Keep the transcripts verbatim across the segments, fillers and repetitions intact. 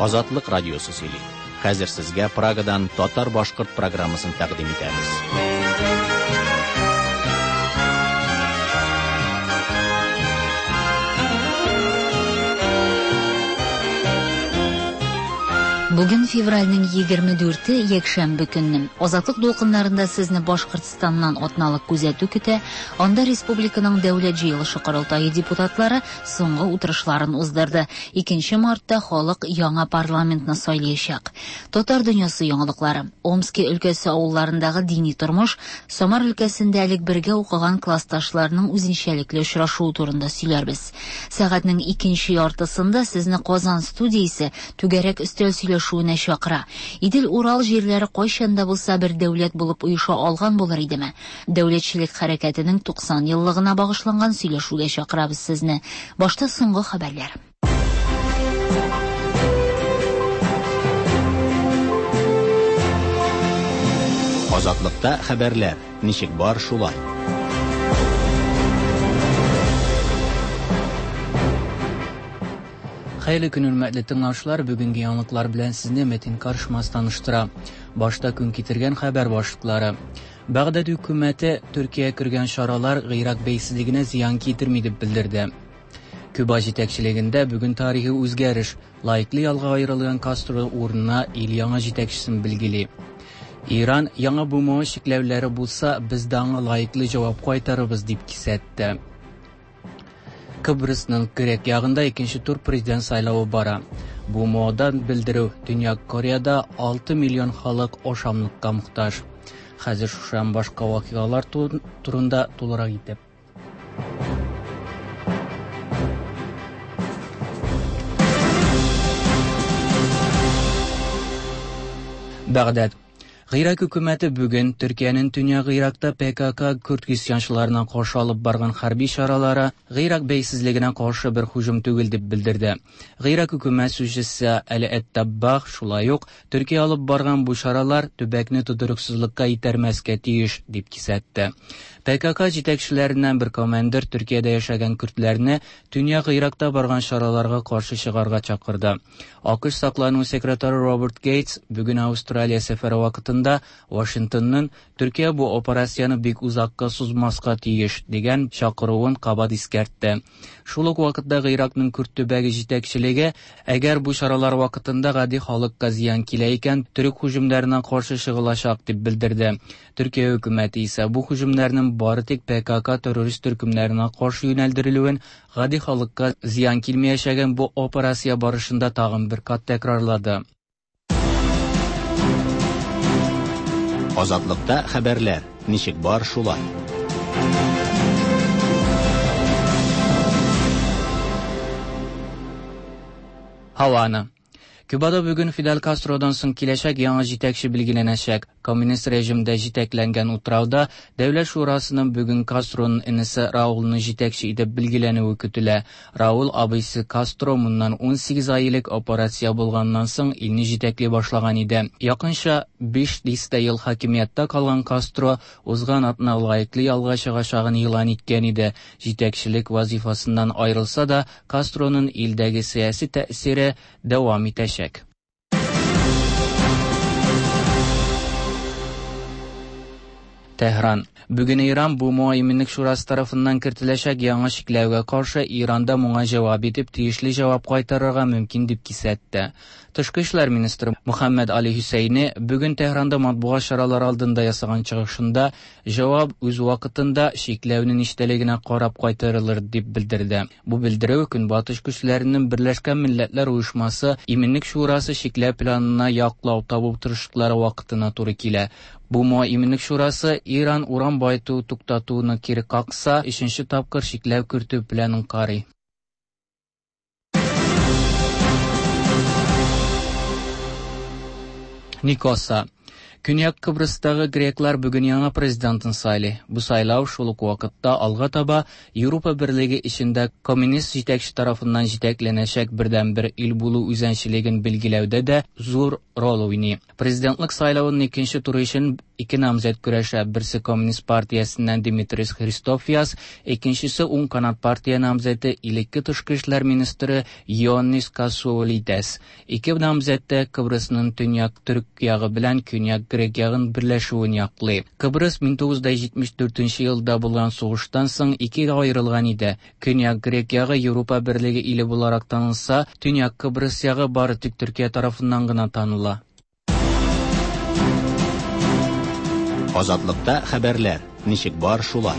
Азатлык радиосы сөйли. Хәзер сезгә Прагадан татар-башкорт программасын тәкъдим итәбез. Бүген февральнең егерме дүрте якшәмбе көнне. Азатлык дулкыннарында сезне Башкортстаннан атналык күзәтү көтә. Анда республиканың дәүләт җыелышы корылтайы депутатлары соңгы утырышларын уздырды. икенче мартта халык яңа парламентны сайлаячак. Татар дөньясы яңалыклары. Омск өлкәсе авылларындагы дини тормыш, Самар өлкәсендә элек бергә укыган классташларның үзенчәлекле очрашуы турында сөйләрбез. Сәгатьнең икенче яртысында сезне Казан студиясе түгәрәк өстәл сөйләшү шуына чакыра. Идел Урал җирләре кайчанда булса бер дәүләт булып уйыша алган булыр идеме? Дәүләтчелек хәрәкәтенең туксан еллыгына багышланган сөйләшүгә чакырабыз сезне. Башта соңгы хәбәрләр. Азатлыкта хәбәрләр. Ничек бар шулай? Хәйле көн хөрмәтле тыңлаучылар, бүгенге яңалыклар белән сезне Метин Карышмас таныштыра. Башта көн китергән хәбәр башлыклары. Багдад хөкүмәте Төркиягә кергән шаралар гыйрак бәйсезлегенә зыян китерми дип белдерде. Куба җитәкчелегендә бүген тарихи үзгәреш, лайыклы ялга аерылган Кастро урынына ил яңа җитәкчесен билгели. Иран яңа бумау шикләүләре булса, без дә аңа лайыклы җавап кайтарыбыз дип кисәтте. Кыbrısның көрәк ягында икенче тур президент сайлауы бара. Бу модан белдерү Төньяк Кореяда алты миллион халык ашамлыкка мохтаҗ. Хәзер шушан башка вакыйгалар турында тулырак итеп. Багдад Гыйрак хөкүмәте бүген Төркиянең Төньяк Иракта ПКК күрд крестьянчыларына каршы алып барган хәрби чаралары гыйрак бәйсезлегенә каршы бер һөҗүм түгел дип белдерде. Гыйрак хөкүмәт сүзчесе Али Әттаббах шулай ук Төркия алып барган бу чаралар төбәкне тудырыксызлыкка итәрмәскә тиеш дип кисәтте. ПКК җитәкчеләреннән бер командир Төркиядә яшәгән көрдләрне Төньяк Иракта барган чараларга каршы чыгарга чакырды. АКШ саклану секретары Роберт Гейтс бүген Австралия сәфәре вакытында Вашингтонның Төркия бу операцияны бик узакка сузмаска тиеш дигән чакыруын кабат искәртте. Шул ук вакытта Иракның күрд төбәге җитәкчелеге әгәр бу чаралар вакытында гади халыкка зыян килә икән, төрек һөҗүмнәренә каршы чыгылачак дип белдерде. Төркия хөкүмәте исә бу һөҗүмнәрнең бары тик ПКК террорист төркемнәренә каршы юнәлдерелүен, гади халыкка зыян килмәячәген бу операция барышында тагын бер кат тәкрарлады. Азатлыкта хәбәрләр. Ничек бар шулай? Һаваны. Кубада бүген Фидель Кастродан соң киләчәк яңа җитәкче билгеләнәчәк. Коммунист режимдә җитәкләнгән утрауда Дәүләт шурасының бүген Кастроның инесе Раулны җитәкче итеп билгеләнүе көтелә. Раул абыйсы Кастро моннан он сигез ай элек операция булганнан соң илне җитәкли башлаган иде. Якынча биш дистә ел хакимияттә калган Кастро узган атна лайыклы ялга чыгачагын игълан иткән иде. Җитәкчелек вазифасыннан аерылса да, Кастроның илдәге сиясәт тәэсире дәвам итәчәк. Tehran. Бүген Иран бу муаиминлек шурасы тарафыннан кертеләчәк яңа шикләүгә каршы Иранда моңа җавап итеп тиешле җавап кайтарырга мөмкин дип кисәтте. Тышкы эшләр министры Мөхәммәд Али Хусейни бүген Техранда матбугат чаралары алдында ясаган чыгышында җавап үз вакытында шикләүнең иштәлегенә карап кайтарылыр дип белдерде. Бу белдерү Көнбатыш көчләренең Берләшкән Милләтләр Оешмасы иминлек шурасы шикләү планына яклау табып тырышлыклары вакытына туры килә. Бу муаиминлек шурасы Иран уран байту туктатуны кире какса, ишенче тапкыр шикләү кертү планын карый. Никоса. Көньяк Кыбрыстагы греклар бүген яңа президентын сайлый. Бу сайлау шул ук вакытта алга таба Европа Берлеге ичендә коммунист җитәкче тарафыннан җитәкләнәчәк бердән-бер ил булу үзәнчелеген билгеләүдә дә зур роль уйный. Президентлык сайлауының икенче туры өчен ике намзәт көрәшә. Берсе коммунист партиясеннән Димитрис Христофияс, икенчесе уң канат партия намзәте илекке тышкы эшләр министры Ионнис Касуолидес. Ике намзәттә Кыбрысның төньяк төрек ягы белән көньяк грек ягын берләшүен яклый. Кыбрыс мең тугыз йөз җитмеш дүртенче елда булган сугыштан соң икегә аерылган иде. Көньяк грек ягы Европа Берлеге иле буларак танылса, төньяк Кыбрыс ягы бары тик Төркия тарафыннан гына таныла. Азатлыкта хәбәрләр. Ничек бар шулай.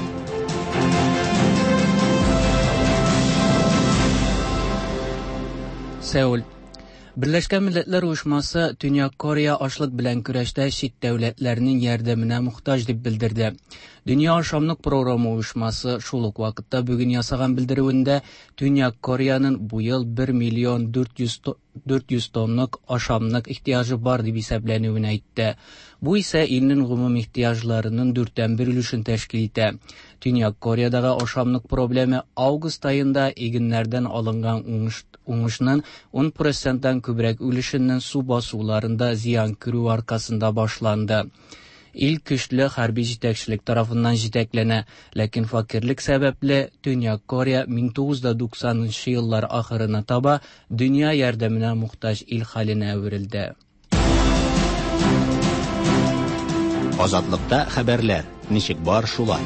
Сеул. Берләшкән Милләтләр Оешмасы Төньяк Корея ашлык белән көрәштә чит дәүләтләрнең ярдәменә мохтаҗ дип белдерде. Дөнья ашамлык программы Оешмасы шул ук вакытта бүген ясаган белдерүендә Төньяк Кореяның бу ел бер миллион дүрт йөз тоннак ашамлык ихтыяҗы бар дип исәпләнүен әйтте. Бу исә илнең гомум ихтыяҗларының дүрттән бер өлешен тәшкил итә. Төньяк Кореядагы ашамлык проблема август аенда игеннәрдән алынган уңыш уңышның он проценттан күбрәк өлешеннән су басуларында зыян күрү аркасында башланды. Ил көчле хәрби җитәкчелек тарафыннан җитәкләнә, ләкин факирлек сәбәпле Төньяк Корея мең тугыз йөз туксанынчы еллар ахырына таба дөнья ярдәменә мохтаҗ ил хәленә әверелде. Азатлыкта хәбәрләр. Ничек бар шулай.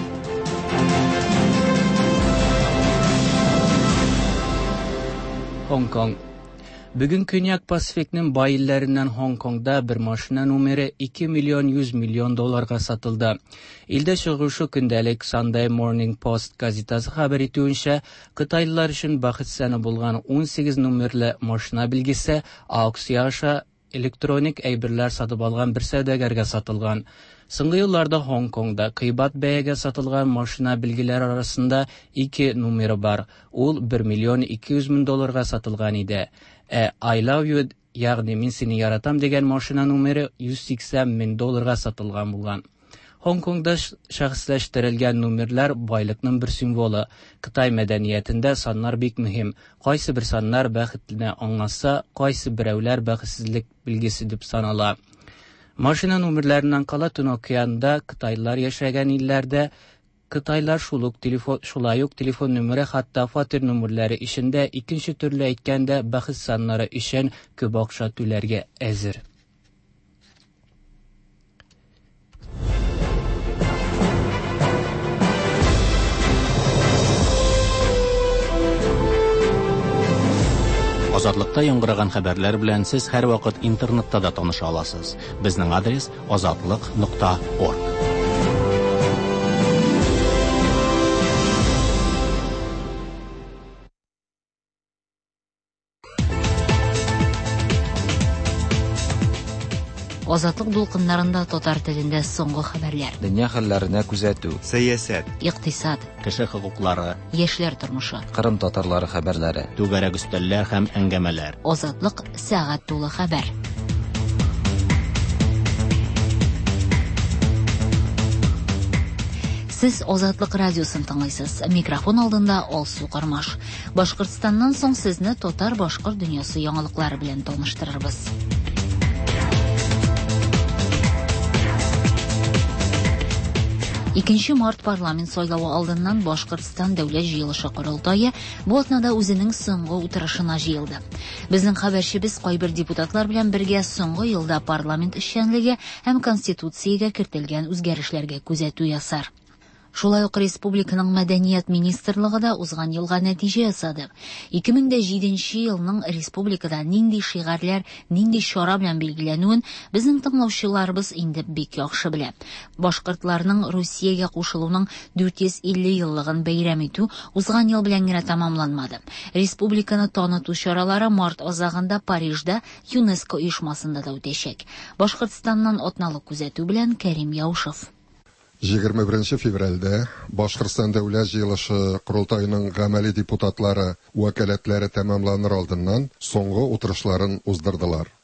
Hong-Kong. Бүген Көньяк Пасификның бай илләреннән Hong-Kongда бер машина номеры ике миллион йөз миллион долларга сатылды. Илдә чыгышы көндәлек Sunday Morning Post газетасы хәбәр итүенчә, кытайлылар өчен бәхет саны булган он сигез номерлы машина билгесе аукция аша электроник әйберләр сатып алган бер сәүдәгәргә сатылган. Соңгы елларда Hong-Kongда кыйбат бәягә сатылган машина билгеләр арасында ике номеры бар. Ул бер миллион ике йөз мең долларга сатылган иде. Ә I love you, ягъни мин сине яратам дигән машина номеры йөз сиксән мең долларга сатылган булган. Hong-Kongда шәхесләштерелгән номерлар байлыкның бер символы. Кытай мәдәниятендә саннар бик мөһим. Кайсы бер саннар бәхетне аңласа, кайсы берәүләр бәхетсезлек билгесе дип санала. Машина номерларыннан кала Тын океанда Кытайлар яшәгән илләрдә Кытайлар шулук телефон шулай ук телефон номеры, хәтта фатир номерлары ишендә икенче төрле әйткәндә бәхет саннары өчен күп акча түләргә әзер. Азатлыкта яңгыраган хәбәрләр белән сез һәр вакыт интернетта да таныша аласыз. Безнең адрес азатлык нокта орг. Азатлык дулкыннарында татар телендә соңгы хәбәрләр. Дөнья хәлләренә күзәтү, сәясәт, Икътисад, Кеше хокуклары, яшьләр тормышы. Кырым татарлары хәбәрләре. түгәрәк өстәлләр һәм әңгәмәләр. Азатлык сәгать тулы хәбәр. Сез Азатлык радиосын тыңлыйсыз. Микрофон алдында Алсу Кармаш. Башкортстаннан соң сезне татар башкорт дөньясы яңалыклары белән таныштырырбыз. икенче март парламент сайлауы алдыннан Башкортстан дәүләт җыелышы корылтайы бу атнада үзенең соңгы утырышына җыелды. Безнең хәбәрчебез кайбер депутатлар белән бергә соңгы елда парламент эшчәнлеге һәм конституциягә кертелгән үзгәрешләргә күзәтү ясар. Шулай ук республиканың мәдәният министрлыгы да узган елга нәтиҗә ясады. ике мең җиденче елның республикада нинди шигарләр, нинди чара белән билгеләнүен безнең тыңлаучыларыбыз инде бик яхшы белә. Башкортларның Русиягә кушылуның дүрт йөз илле еллыгын бәйрәм итү узган ел белән генә тамамланмады. Республиканы таныту чаралары март азагында Парижда ЮНЕСКО оешмасында да үтәчәк. Башкортстаннан атналык күзәтү белән Кәрим Яушев. егерме беренче февральдә Башкортстан дәүләт җыелышы корылтайының гамәли депутатлары вәкаләтләре тәмамланыр алдыннан соңгы утырышларын уздырдылар.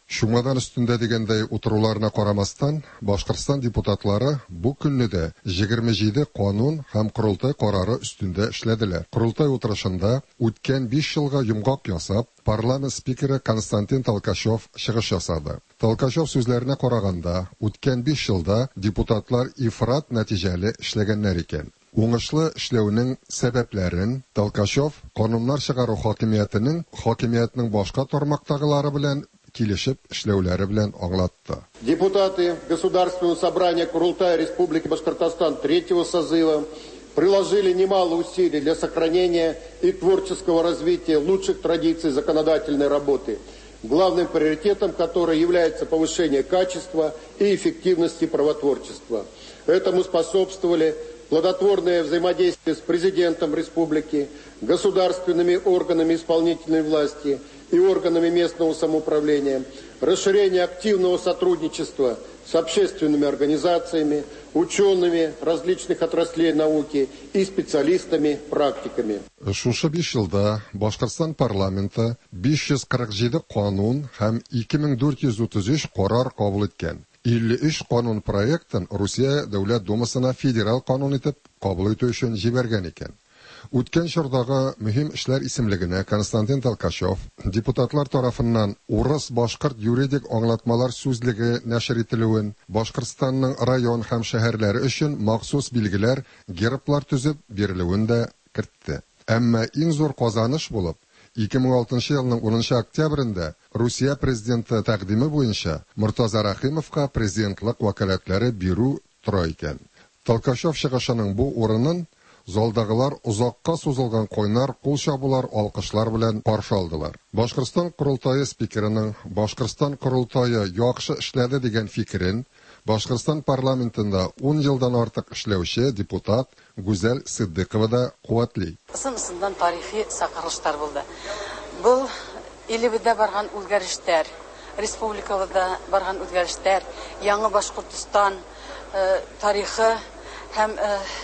Шуңадан өстендә дигәндәй утыруларына карамастан, Башкортстан депутатлары бу көнне дә егерме җиде канун һәм корылтай карары үстендә эшләделәр. Корылтай утырышында үткән биш елга йомгак ясап, парламент спикеры Константин Толкачев чыгыш ясады. Толкачев сүзләренә караганда, үткән биш елда депутатлар ифрат нәтиҗәле эшләгәннәр икән. Уңышлы эшләүнең сәбәпләрен Толкачев кануннар чыгару хакимиятенең хакимиятның башка тармактагылары белән килешеп эшләүләре белән аңлатты. Депутаты Государственного собрания Курултая Республики Башкортостан третьего созыва приложили немало усилий для сохранения и творческого развития лучших традиций законодательной работы, главным приоритетом которой является повышение качества и эффективности правотворчества. Этому способствовали плодотворное взаимодействие с президентом республики, государственными органами исполнительной власти и органами местного самоуправления, расширение активного сотрудничества с общественными организациями, учеными различных отраслей науки и специалистами-практиками. Шушы биш елда Башкортстан парламенты биш йөз кырык җиде канун һәм ике мең дүрт йөз утыз өч карар кабул иткән. илле өч канун проектын Русия Дәүләт Думасына федераль канун итеп кабул итү өчен җибәргән икән. Үткән чордагы мөһим эшләр исемлегенә Константин Толкачев депутатлар тарафыннан урыс-башкорт юридик аңлатмалар сүзлеге нәшер ителүен, Башкортстанның район һәм шәһәрләре өчен махсус билгеләр, герблар төзеп бирелүен дә кертте. Әмма иң зур казаныш булып, ике мең алтынчы елның унынчы октябрендә Русия президенты тәкъдиме буенча Муртаза Рахимовка президентлык вакаләтләре бирү тора икән. Толкачев чыгышының бу урынын залдагылар узакка сузылган койнар кул чабулар, алкышлар белән каршы алдылар. Башкортстан Курултайы спикерының Башкортстан Курултайы яхшы эшләде дигән фикерен Башкортстан парламентында ун елдан артык эшләүче депутат Гүзәл Сыддыкова да куатлый. Сын-сындан тарихи сакырылыштар булды. Бу илебездә барган үзгәрештәр, республикабызда барган үзгәрештәр, яңа Башкортстан тарихы һәм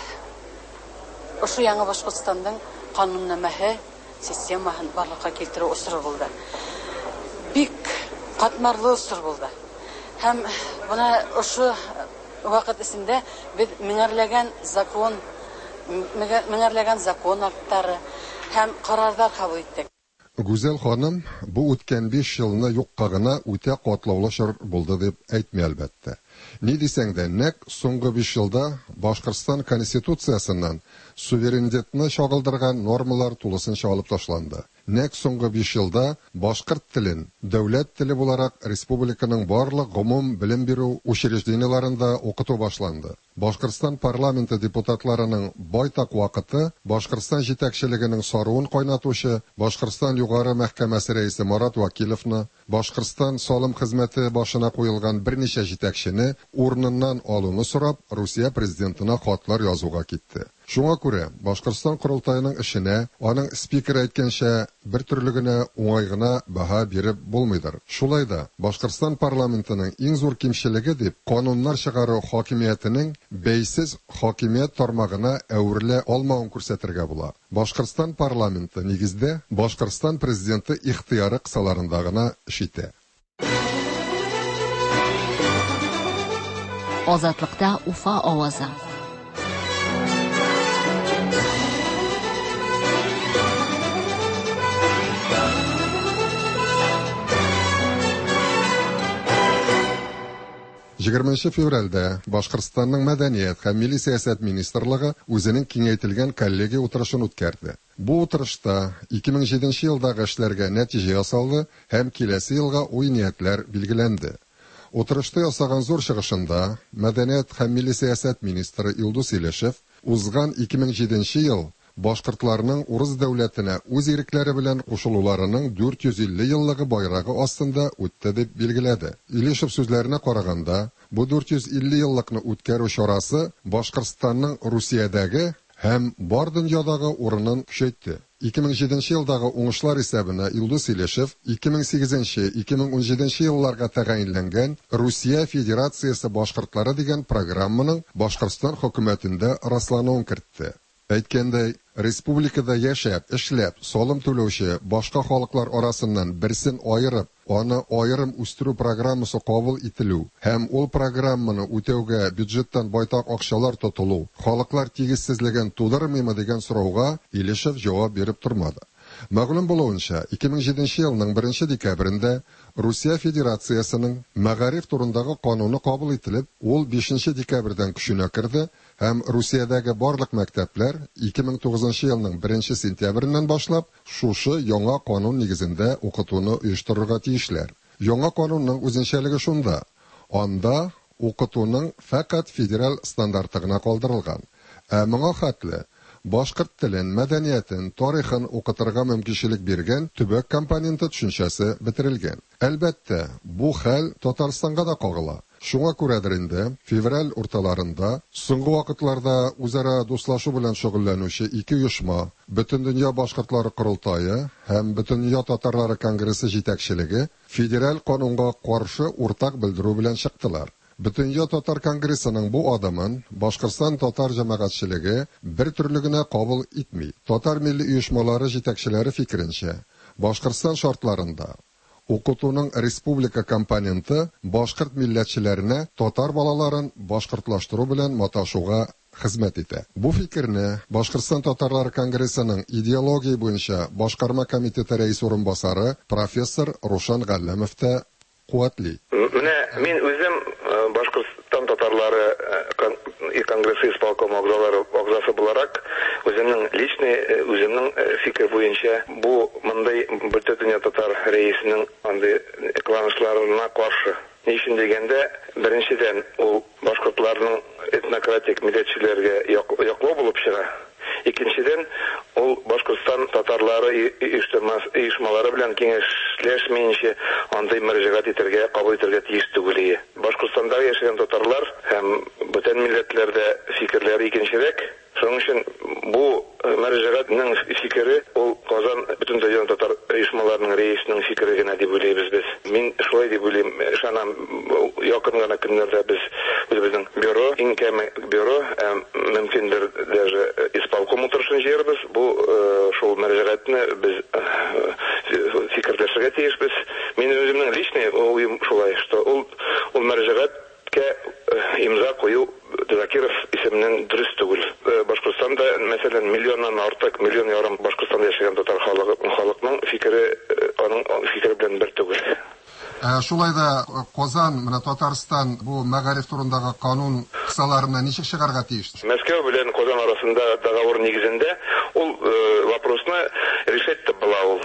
Ошу яңа Башкортстанның кануннамаһы системаһын барлыкка килтерү усыры булды. Бик катмарлы усыр булды. Һәм буна ошу вакыт исендә без меңәрләгән закон, меңәрләгән закон актлары һәм карарлар кабул иттек. Гүзәл ханым, бу үткән биш елны юкка гына үтә катлаулы чор булды дип әйтми әлбәттә. Ни дисәң дә, нәкъ соңгы биш елда Башкортстан конституциясыннан суверенитетны чагылдырган нормалар тулысынча алып ташланды. Нәкъ соңгы биш елда башкорт телен дәүләт теле буларак республиканың барлык гомум белем бирү учреждениеларында укыту башланды. Башкортстан парламенты депутатларының байтак вакыты Башкортстан җитәкчелегенең саруын кайнатучы Башкортстан югары мәхкәмәсе рәисе Марат Вакиловны, Башкортстан салым хезмәте башына куелган берничә җитәкчене урыныннан алуны сорап Русия президентына хатлар язуга китте. Шуңа күрә Башкортстан Курултайының эшенә, аның спикеры әйткәнчә, бер төрле генә уңай гына баһа биреп булмыйдыр. Шулай да Башкортстан парламентының иң зур кимчелеге дип кануннар чыгару хакимиятенең бәйсез хакимият тармагына әверелә алмавын күрсәтергә була. Башкортстан парламенты нигездә Башкортстан президенты ихтыяры кысаларында гына эш итә. Азатлыкта Уфа авазы. егерменче февральдә Башкортстанның мәдәният һәм милли сәясәт министрлыгы үзенең киңәйтелгән коллегия утырышын үткәрде. Бу утырышта ике мең җиденче елдагы эшләргә нәтиҗә ясалды һәм киләсе елга уй-ниятләр билгеләнде. Утырышта ясаган зур чыгышында мәдәният һәм милли сәясәт министры Илдус Илешев узган ике мең җиденче ел башкортларның урыс дәүләтенә үз ирекләре белән кушылуларының дүрт йөз илле еллыгы байрагы астында үтте дип билгеләде. Илешев сүзләренә караганда, бу дүрт йөз илле еллыкны үткәрү чарасы Башкортстанның Русиядәге һәм бар дөньядагы урынын көчәйтте. ике мең җиденче елдагы уңышлар исәбенә Илдус Илешев ике мең сигезенче - ике мең унҗиденче елларга тәгаенләнгән Русия Федерациясе башкортлары дигән программаның Башкортстан хөкүмәтендә раслануын кертте. Әйткәндәй, республикада яшәп, эшләп, салым түләүче башка халыклар арасыннан берсен аерып, аны аерым үстерү программасы кабул ителү һәм ул программаны үтәүгә бюджеттан байтак акчалар тотылу халыклар тигезсезлеген тудырмыймы дигән сорауга Илешев җавап биреп тормады. Мәгълүм булуынча, ике мең җиденче елның беренче декабрендә Русия Федерациясының мәгариф турындагы кануны кабул ителеп, ул бишенче декабрьдән көченә керде һәм Русиядәге барлык мәктәпләр ике мең тугызынчы елның беренче сентябреннән башлап шушы яңа канун нигезендә укытуны оештырырга тиешләр. Яңа канунның үзенчәлеге шунда: анда укытуның фақат федераль стандарты гына калдырылган. Ә моңа хәтле башкорт телен, мәдәниятен, тарихын укытырга мөмкинлек биргән төбәк компоненты төшенчәсе бетерелгән. Әлбәттә, бу хәл Татарстанга да кагыла. Шуңа күрәдер инде, февраль урталарында соңгы вакытларда үзара дуслашу белән шөгыльләнүче ике оешма, Бөтендөнья башкортлары корылтайы һәм Бөтендөнья татарлары конгрессы җитәкчелеге федераль канунга каршы уртак белдерү белән чыктылар. Бөтендөнья татар конгрессының бу адымын Башкортстан татар җәмәгатьчелеге бер төрле генә кабул итми. Татар милли оешмалары җитәкчеләре фикеренчә, Башкортстан шартларында укытуның республика компоненты башкорт милләтчеләренә татар балаларын башкортлаштыру белән маташуга хезмәт итә. Бу фикерне Башкортстан татарлары конгрессының идеология буенча башкарма комитеты рәис урынбасары профессор Рушан Галләмов та куәтли. Менә мин үзем Башкортстан татарлары конгрессы исполком агзасы буларак үземнең личный үземнең фикер буенча бу мондай Бөтендөнья татар рәисенең андый кыланышларына каршы. Ни өчен дигәндә, беренчедән ул башкортларның этнократик милләтчеләргә яклау булып чыга. Икенчедән, ул Башкортстан татарлары оешмалары белән киңәшләшмәенчә андый мөрәҗәгать итәргә, кабул итәргә тиеш түгел. Башкортстанда яшәгән татарлар һәм бөтен милләтләрдә фикерләре икенчерәк. Шуның өчен бу мөрәҗәгатьнең фикере ул Казан Бөтендөнья татар оешмаларының рәисенең фикере генә дип уйлыйбыз без. Мин шулай дип уйлыйм. Ышанам, якын гына көннәрдә без үзебезнең бюро, иң кәме бюро, мөмкиндер даже исполком утырышын җыярбыз. Бу шул мөрәҗәгатьне без фикерләшергә тиешбез. Мин үземнең личный уем шулай, что ул ул мөрәҗәгатькә имза кую Закиров исеменнән дөрес түгел. Башкортстанда, мәсәлән, миллионнан артык, миллион ярым Башкортстанда яшәгән татар халыкның фикере аның фикере белән бер түгел. Шулай да Казан, менә Татарстан бу мәгариф турындагы канун кысаларына ничек чыгарга тиеш? Мәскәү белән Казан арасында договор нигезендә ул вопросны решать та була ул.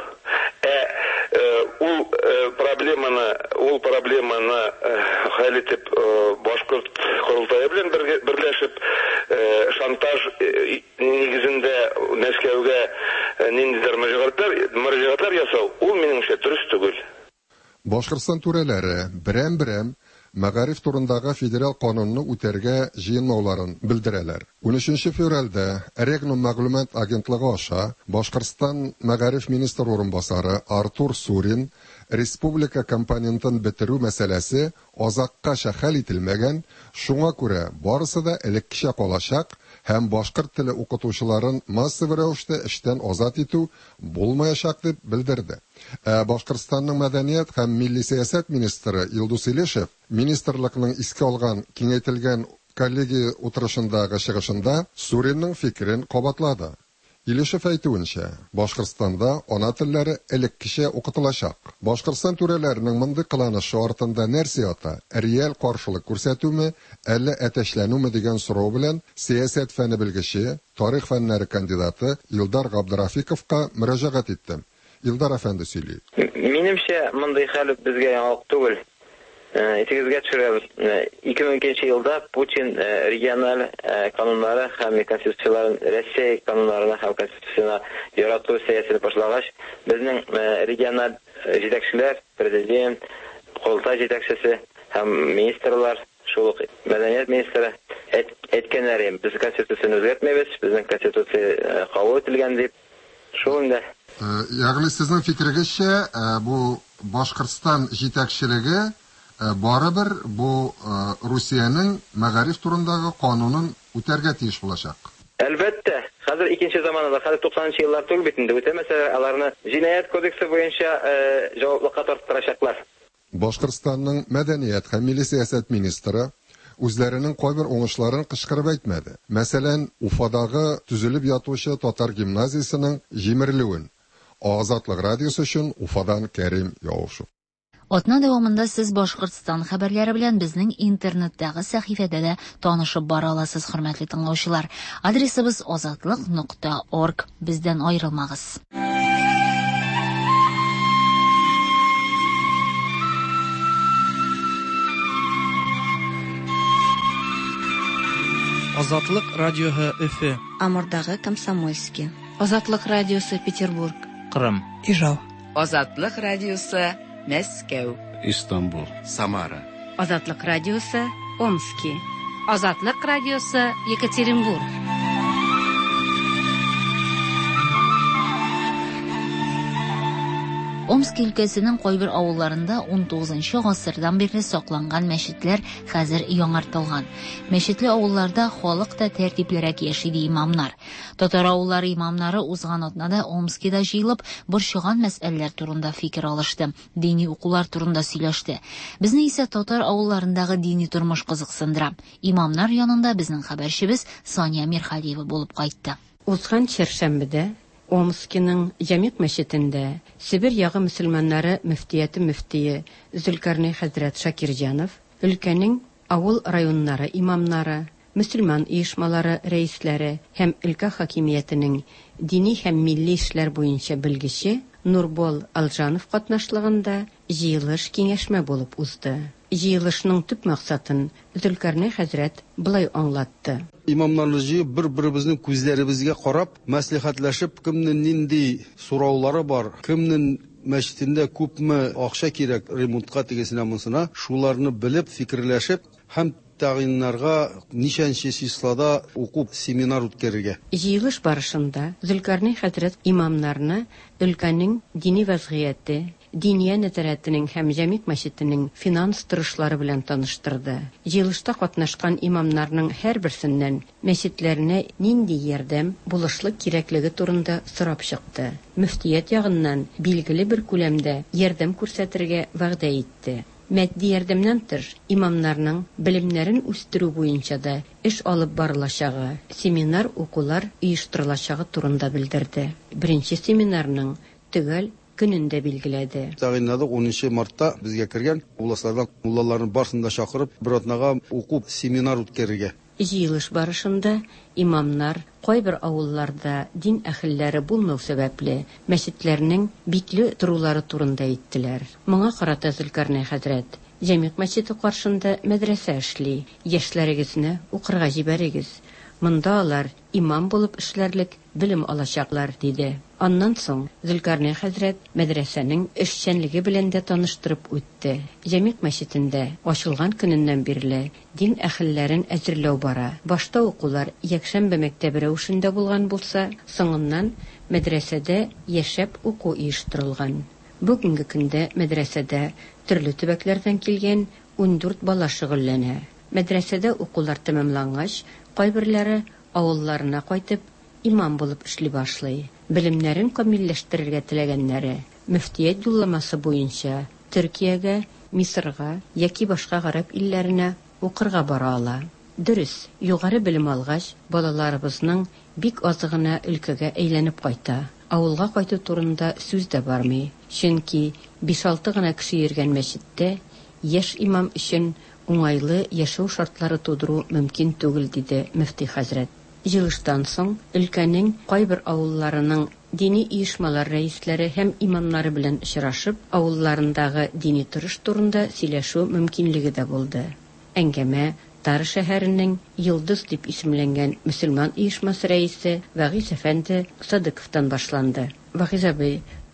Ул проблеманы, ул проблеманы хәл итеп башкорт корылтайы белән берләшеп шантаж нигезендә Мәскәүгә ниндидер мөрәҗәгатьләр ясау, ул минемчә дөрес түгел. Башкортстан түрәләре берәм-берәм мәгариф турындагы федераль канунны үтәргә җыенмауларын белдерәләр. унөченче февральдә Регнум мәгълүмат агентлыгы аша Башкортстан мәгариф министр урынбасары Артур Сурин республика компонентын бетерү мәсьәләсе азакка хәл ителмәгән, шуңа күрә барысы да элеккечә калачак һәм башкорт теле укытучыларын массив рәвештә эштән азат итү булмаячак дип белдерде. Ә Башкортстанның мәдәният һәм милли сәясәт министры Илдус Илешев министрлыкның искә алган киңәйтелгән коллегия утырышындагы чыгышында Суринның фикерен кабатлады. Илешев әйтүенчә, Башкортстанда ана телләре элеккечә укытылачак. Башкортстан түрәләренең мондый кыланышы артында нәрсә ята? Реаль каршылык күрсәтүме, әллә әтәчләнүме дигән сорау белән сәясәт фәне белгече, тарих фәннәре кандидаты Илдар Габдрафиковка мөрәҗәгать иттем. Илдар әфәнде сөйли. Минемчә, мондый хәл безгә яңалык түгел. Итегезгә төшерәбез. ике мең икенче елда Путин региональ кануннары һәм конституцияларын Россия кануннарына һәм конституциясына ярату сәясәтен башлагач, безнең региональ җитәкчеләр, президент, курултай җитәкчесе һәм министрлар, шул ук мәдәният министры әйткәннәр, без конституцияны үзгәртмәбез, безнең конституция кабул ителгән дип. Шул инде. Ягъни сезнең фикерегезчә, бу Башкортстан җитәкчелеге барыбер бу Русиянең мәгариф турындагы канунын үтәргә тиеш булачак. Әлбәттә, хәзер икенче заманда, хәзер туксанынчы еллар түгел бит инде. Үтә мәсьәлә аларны җинаять кодексы буенча җаваплылыкка тарттырачаклар. Башкортстанның мәдәният һәм милли сәясәт министры үзләренең кайбер уңышларын кычкырып әйтмәде. Мәсәлән, Уфадагы төзелеп ятучы татар гимназиясының җимерелүен. Азатлык радиосы өчен Уфадан Кәрим Яушев. Атна дәвамында сез Башкортстан хәбәрләре белән безнең интернеттагы сәхифәдә дә танышып бара аласыз, хөрмәтле тыңлаучылар. Адресыбыз азатлык нокта орг. Бездән аерылмагыз. Азатлык радиоһы Өфе. Амурдагы Комсомольский. Азатлык радиосы Петербург. Кырым. Ижау. Азатлык радиосы Мәскәү. Истанбул. Самара. Азатлык радиосы Омский. Азатлык радиосы Екатеринбург. Омск өлкәсенең кайбер авылларында ун тугызынчы гасырдан бирле сакланган мәчетләр хәзер яңартылган. Мәчетле авылларда халык та тәртиплерәк яши ди имамнар. Татар авыллары имамнары узган атнада Омскида җыелып, борчыган мәсьәләләр турында фикер алышты, дини укулар турында сөйләште. Безне исә татар авылларындагы дини тормыш кызыксындыра. Имамнар янында безнең хәбәрчебез Сания Мирхалиева булып кайтты. Узган чәршәмбедә Омскиның Җәмик мәчетендә Сибир ягы мөселманнары мөфтияте мөфтие Зөлкарней хәзрәт Шакирҗанов, өлкәнең авыл районнары имамнары, мөселман оешмалары рәисләре һәм өлкә хакимиятенең дини һәм милли эшләр буенча белгече Нурбол Алжанов катнашлыгында җыелыш киңәшмә булып узды. Җыелышның төп максатын Зөлкарней хәзрәт булай аңлатты. Имамнарны җыеп бер-беребезнең күзләребезгә карап, мәслихәтләшеп, кемнең нинди сораулары бар, кемнең мәчетендә күпме акча кирәк ремонтка тигезенә монсына, шуларны белеп, фикерләшеп, һәм тәгъиннәргә ничәнче числода укып семинар үткәрергә. Җыелыш барышында Зөлкарней хәзрәт имамнарны өлкәнең дини вазгыяте, Диния нәзәрәтенең һәм Җәмик мәчетенең финанс торышлары белән таныштырды. Җыелышта катнашкан имамнарның һәрберсеннән мәчетләренә нинди ярдәм, булышлык кирәклеге турында сорап чыкты. Мөфтият ягыннан билгеле бер күләмдә ярдәм күрсәтергә вәгъдә итте. Матди ярдәмнән тыш, имамнарның белемнәрен үстерү буенча да эш алып барылачагы, семинар укулар оештырылачагы турында белдерде. Беренче семинарның төгәл көнендә билгеләде. Тәгъиннәде унынчы мартта безгә кергән уласлардан муллаларны барсын да чакырып, бер атнага укып семинар үткәрергә. Җыелыш барышында имамнар кайбер авылларда дин әһелләре булмау сәбәпле мәчетләрнең бикле торулары турында әйттеләр. Моңа карата Зөлкарней хәзрәт, Җәмик мәчете каршында мәдрәсә эшли, яшьләрегезне укырга җибәрегез. Монда алар имам булып эшләрлек белем алачаклар, диде. Аннан соң Зөлкарней хәзрәт мәдрәсәнең эшчәнлеге белән дә таныштырып үтте. Җәмик мәчетендә ачылган көненнән бирле дин әһелләрен әзерләү бара. Башта укулар якшәмбе мәктәбе рәвешендә булган булса, соңыннан мәдрәсәдә яшәп уку оештырылган. Бүгенге көндә мәдрәсәдә төрле төбәкләрдән килгән ун дүрт бала шөгыльләнә. Мәдрәсәдә укулар тәмамлангач, кайберләре авылларына кайтып имам булып эшли башлый. Белемнәрен камилләштерергә теләгәннәре мөфтият юлламасы буенча Төркиягә, Мисырга яки башка гарәп илләренә укырга бара ала. Дөрес, югары белем алгач, балаларыбызның бик азгына өлкәгә әйләнеп кайта. Авылга кайту турында сүз дә бармый. Чөнки биш-алты гына кеше йөргән мәчеттә яшь имам өчен уңайлы яшәү шартлары тудыру мөмкин түгел, диде мөфти хәзрәт. Җыелыштан соң өлкәнең кайбер авылларының дини оешмалар рәисләре һәм имамнары белән очрашып, авылларындагы дини торыш турында сөйләшү мөмкинлеге дә булды. Әңгәмә Тары шәһәренең Йылдыз дип исемләнгән мөселман оешмасы рәисе Вәгиз әфәнде Садыковтан башланды. Вәгиз абый,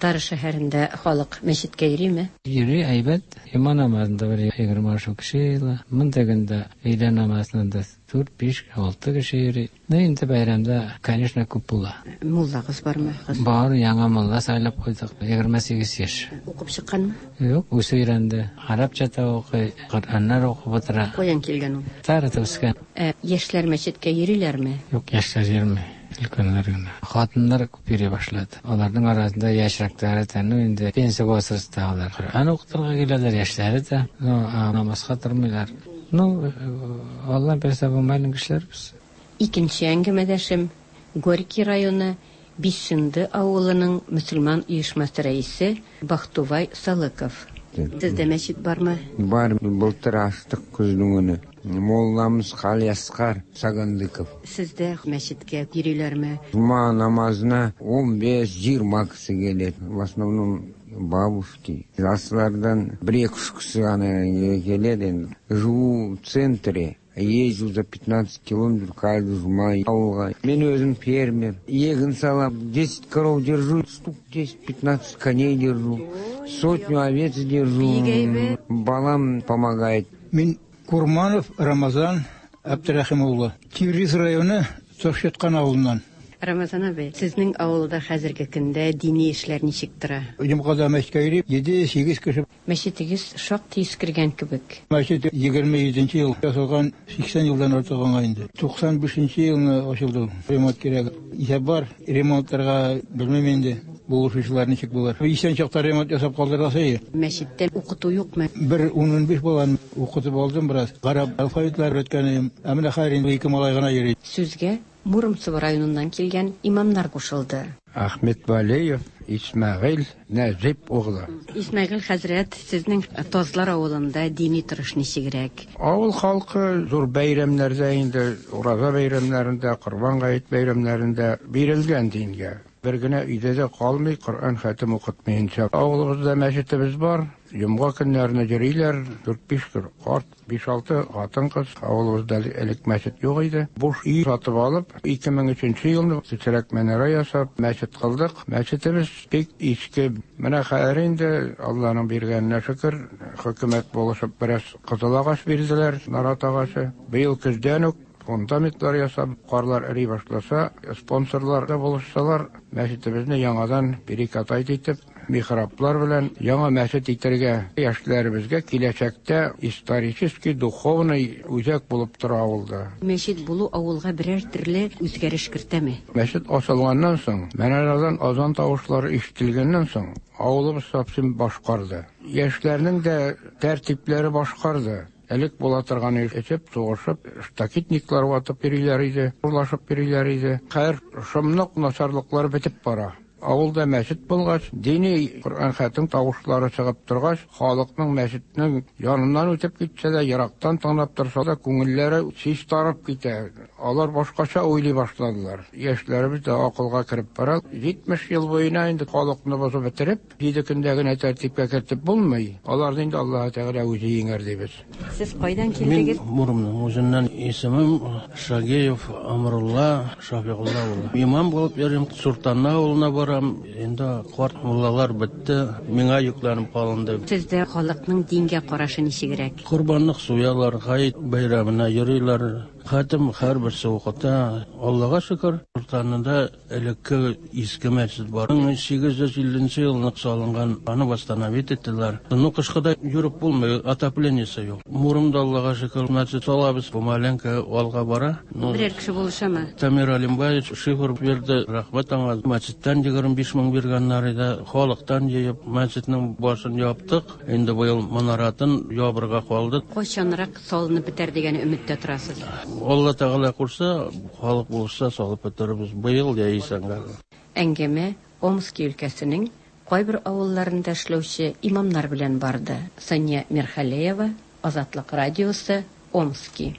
Тары шәһәрендә халык мәчеткә йөриме? Йөри, әйбәт. Иман намазында бер егерме шул кеше йыла. Мондагында өйлә намазында дүрт, биш, алты кеше йөри. Ну, инде бәйрәмдә, конечно, күп була. Муллагыз бармы? Бар, яңа мулла сайлап куйдык. егерме сигез яшь. Укып чыкканмы? Юк, үзе өйрәнде. Арабча та укый, Коръәннәр укып утыра. Каян килгән ул? Тарыта үскән. Ә яшьләр мәчеткә йөриләрме? Юк, яшьләр йөрми. Өлкәннәр генә. Хатыннар күп йөри башлады. Аларның арасында яшьрәкләре дә, ну инде пенсия возрастындагылар. Коръән укытырга киләләр, яшьләре дә. Ну, намазга тормыйлар. Ну, Алла берсә булмаган кешеләр без. Икенче әңгәмәдәшем Горький районы Бишенде авылының мөселман оешмасы рәисе Бахтувай Салыков. Сездә мәчет бармы? Бар, былтыр ачтык күзнүңне. Молламыз Халияскар Сагандыков. Сездә мәчеткә йөриләрме? Жума намазына он беш жыйырма кеше келет. В основном бабушки. Жаслардан бір-екі кісі ғана келеді. Живу в центре. Езжу за пятнадцать километров каждый жума ауылға. Мен өзім фермер. Егін салам, десять коров держу, штук десять-пятнадцать коней держу. Сотню овец держу. Балам помогает. Мен Курманов Рамазан Абдрахимулла. Тивриз районы Совшеткан авылынан. Рамазан абый, сезнең авылда хәзерге көндә дини эшләр ничек тора? Җомгада мәчеткә йөреп, җиде-сигез кеше. Мәчетегез шактый искергән кебек. Мәчет егерме җиденче ел ясалган, сиксән елдан артык аңа инде. туксан бишенче елны ачылды. Ремонт кирәк. Исә бар, ремонтларга белмәм инде. Булышучылар ничек булар. Исән чакта ремонт ясап калдырасы. Мәчеттә укыту юкмы? Бер он биш баланы укытып алдым бераз. Гарап алфавитлар өткәнем. Ә менә хәзер ике малай гына йөри. Сүзгә Муромцево районыннан килгән имамнар кушылды. Ахмет Валеев, Исмәгыйль Нәҗип угылы. Исмәгыйль хәзрәт, сезнең Тазлар авылында дини торыш ничегрәк? Авыл халкы зур бәйрәмнәрдә инде, Ураза бәйрәмнәрендә, Корбан гает бәйрәмнәрендә бирелгән дингә. Бер генә өйдә дә калмый, Коръән хәтем укытмыйнча. Авылыбызда мәчетебез бар. Йомга көннәрне йөриләр, дүрт-биш карт, биш-алты хатын-кыз. Авылыбызда элек мәчет юк иде. Буш үй сатып алып, ике мең өченче елны кечерәк мәнәре ясап, мәчет кылдык. Мәчетебез бик иске. Менә хәзер инде Алланың биргәненә шөкер, хөкүмәт булышып бераз кызыл агач бирделәр, нарат агачы. Быел көздән үк фундаментлар ясап, карлар эри башласа, спонсорлар да булышсалар, мәчетебезне яңадан перекатай итеп, михраблар белән яңа мәчет итәргә, яшьләребезгә киләчәктә исторический, духовный үзәк булып тора авылда. Мәчет булу авылга берәр төрле үзгәреш кертәме? Мәчет ачылганнан соң, мәнәрадан азан тавышлары ишетелгәннән соң, авылыбыз совсем башкарды. Яшьләрнең дә тәртипләре башкарды. Элек була торган эчеп, сугышып, штакетниклар ватып йөриләр иде, урлашып йөриләр иде. Хәер, шомлык начарлыклар бетеп бара. Авылда мәчет булгач, дини Коръән хәтем тавышлары чыгып торгач, халыкның мәчетнең яныннан үтеп китсә дә, ярактан тыңлап торса да, күңелләре сис тарып китә. Алар башкача уйлый башладылар. Яшьләребез дә акылга кирип бара. җитмеш ел буена инде халыкны бозып бетереп, җиде көндә генә тәртипкә кертеп булмый. Аларны инде Аллаһ Тәгалә үзе җиңәр дибез. Сез кайдан килдегез? Муромның үзеннән исемем Шагеев Амрулла Шафигулла улы. Имам булып йөрим, Суртанна авылына барам. Инде карт муллалар бетте, миңа йөкләнеп калынды. Сездә халыкның дингә карашы ничегрәк? Курбанлык суялар, гаит бәйрәменә йөриләр. Хәтем һәрберсе укыта. Аллага шөкер, Суртаннада элекке иске мәчет бар. мең сигез йөз илле елны салынган, аны восстановить иттеләр. Ну кышкыда йөреп булмый, отоплениесе юк. Муромда Аллага шөкер мәчет салабыз, бу маленькая алга бара. Берәр кеше булышамы? Тамир Алимбаевич шифр берде, рәхмәт аңа. Мәчеттән егерме биш мең биргәннәр иде, халыктан җыеп мәчетнең башын яптык. Инде быел манаратын ябырга калды. Кайчанрак салынып бетәр дигән өметтә торасыз? Алла Тәгалә курса, халык булса салып бетербез. Быел да исәнгә. Әңгәмә Омский өлкәсенең кайбер авылларында эшләүче имамнар белән барды. Сания Мерхалеева, Азатлык радиосы, Омский.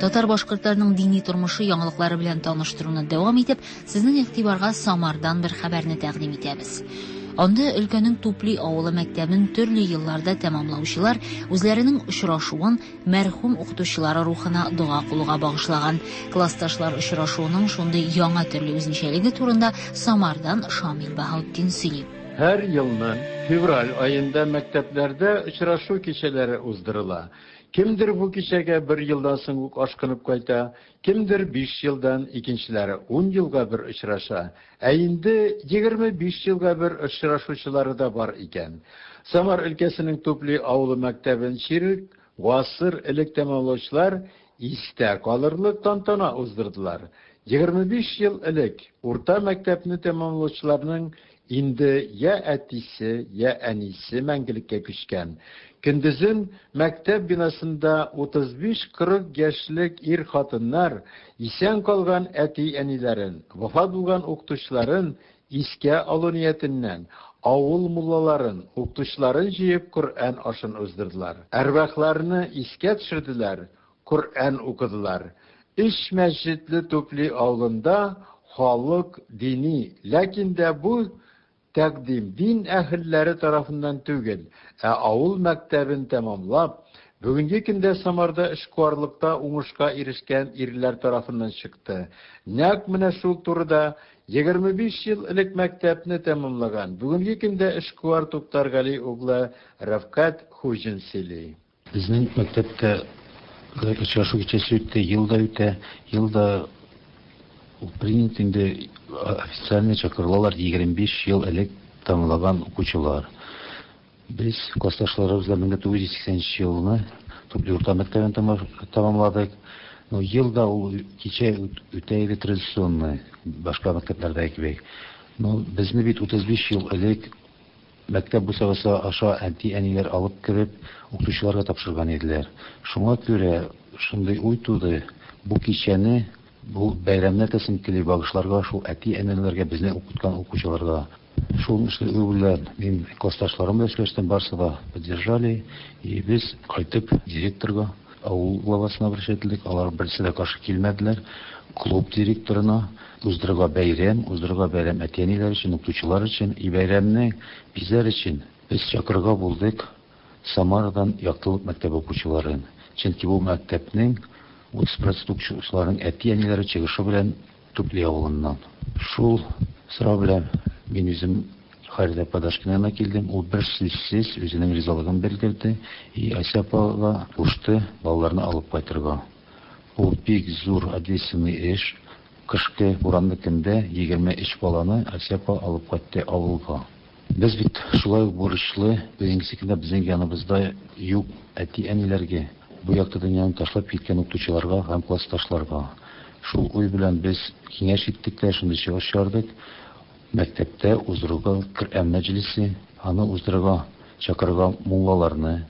Татар башкортларының дини тормышы яңалыклары белән таныштыруны дәвам итеп, сезнең игътибарга Самардан бер хәбәрне тәкъдим итәбез. Анда өлкәнең Тупли авылы мәктәбен төрле елларда тәмамлаучылар үзләренең очрашуын мәрхүм укытучылары рухына дуга кылуга багышлаган. Классташлар очрашуының шундый яңа төрле үзенчәлеге турында Самардан Шамил Баһаутдин сөйли. Һәр елның февраль айында мәктәпләрдә очрашу кичәләре уздырыла. Кемдер бу кичәгә бер елдан соң ук ашкынып кайта, кемдер биш елдан, икенчеләре ун елга бер очраша. Ә инде егерме биш елга бер очрашучылары да бар икән. Самар өлкәсенең Тупли авылы мәктәбен чирек гасыр элек тәмамлаучылар истә калырлык тантана уздырдылар. егерме биш ел элек урта мәктәпне тәмамлаучыларның инде я әтисе, я әнисе мәңгелеккә күчкән. Көндезен мәктәп бинасында утыз биш-кырык яшьлек ир хатыннар исән калган әти-әниләрен, вафат булган укытучыларын искә алу ниятеннән авыл муллаларын, укытучыларын җыеп Коръән ашын уздырдылар. Әрвахларны искә төшерделәр, Коръән укыдылар. Өч мәчетле Тупли авылында халык дини, ләкин дә бу тәкъдим дин әһелләре тарафыннан түгел, ә авыл мәктәбен тәмамлап, бүгенге көндә Самарда эшкуарлыкта уңышка ирешкән ирләр тарафыннан чыкты. Нәкъ менә шул турыда егерме биш ел элек мәктәпне тәмамлаган, бүгенге көндә эшкуар Туктар Гали углы Рафкат Хуҗин сөйли. Безнең мәктәптә очрашу кичәсе үтте, елда үтә, елда принято инде официально чакырылалар егерме биш ел элек тәмамлаган укучылар. Без классташларыбыз мең тугыз йөз сиксәненче елны Тупли урта мәктәбен тәмамладык. Но елда ул кичә үтә иде традиционный, башка мәктәпләрдә кебек. Но безне бит утыз биш ел элек мәктәп бусагасы аша әти-әниләр алып кереп, укучыларга тапшырган иделәр. Шуңа күрә шундый уй туды, бу кичәне бу бәйрәмне тәсенкели багышларга, шул әти-әниләргә, безне укыткан укучыларга. Шул эшле белән мин классташларым белән сөйләштем, барсы да поддержали, и без кайтып директорга, авыл главасына обращались, алар берсе дә каршы килмәделәр. Клуб директорына уздырырга бәйрәм, уздырырга бәйрәм әти-әниләр өчен, укучылар өчен, и бәйрәмне безләр өчен без чакырырга булдык Самарадан яктылык мәктәбе укучыларын. Чөнки бу мәктәпнең утыз процент укучыларының әти-әниләре чыгышы белән Тупли авылыннан. Шул сорау белән мин үзем Харida Подашкина килдем. Ул бер сүзсез үзенең ризалыгын белдерде и Асяпага кушты балаларны алып кайтырга. Ул бик зур ответственный эш. Кышкы буранлы көндә егерме өч баланы Асяпа алып кайтты авылга. Без бит шулай бурычлы, бүгенге көндә безнең яныбызда юк әти-әниләргә, бу якты дөньяны ташлап киткән укытучыларга һәм классташларга. Шул уй белән без киңәш иттек тә шундый чыгыш чыгардык. Мәктәптә уздырырга Коръән мәҗлесе, аны уздырырга чакырырга муллаларны.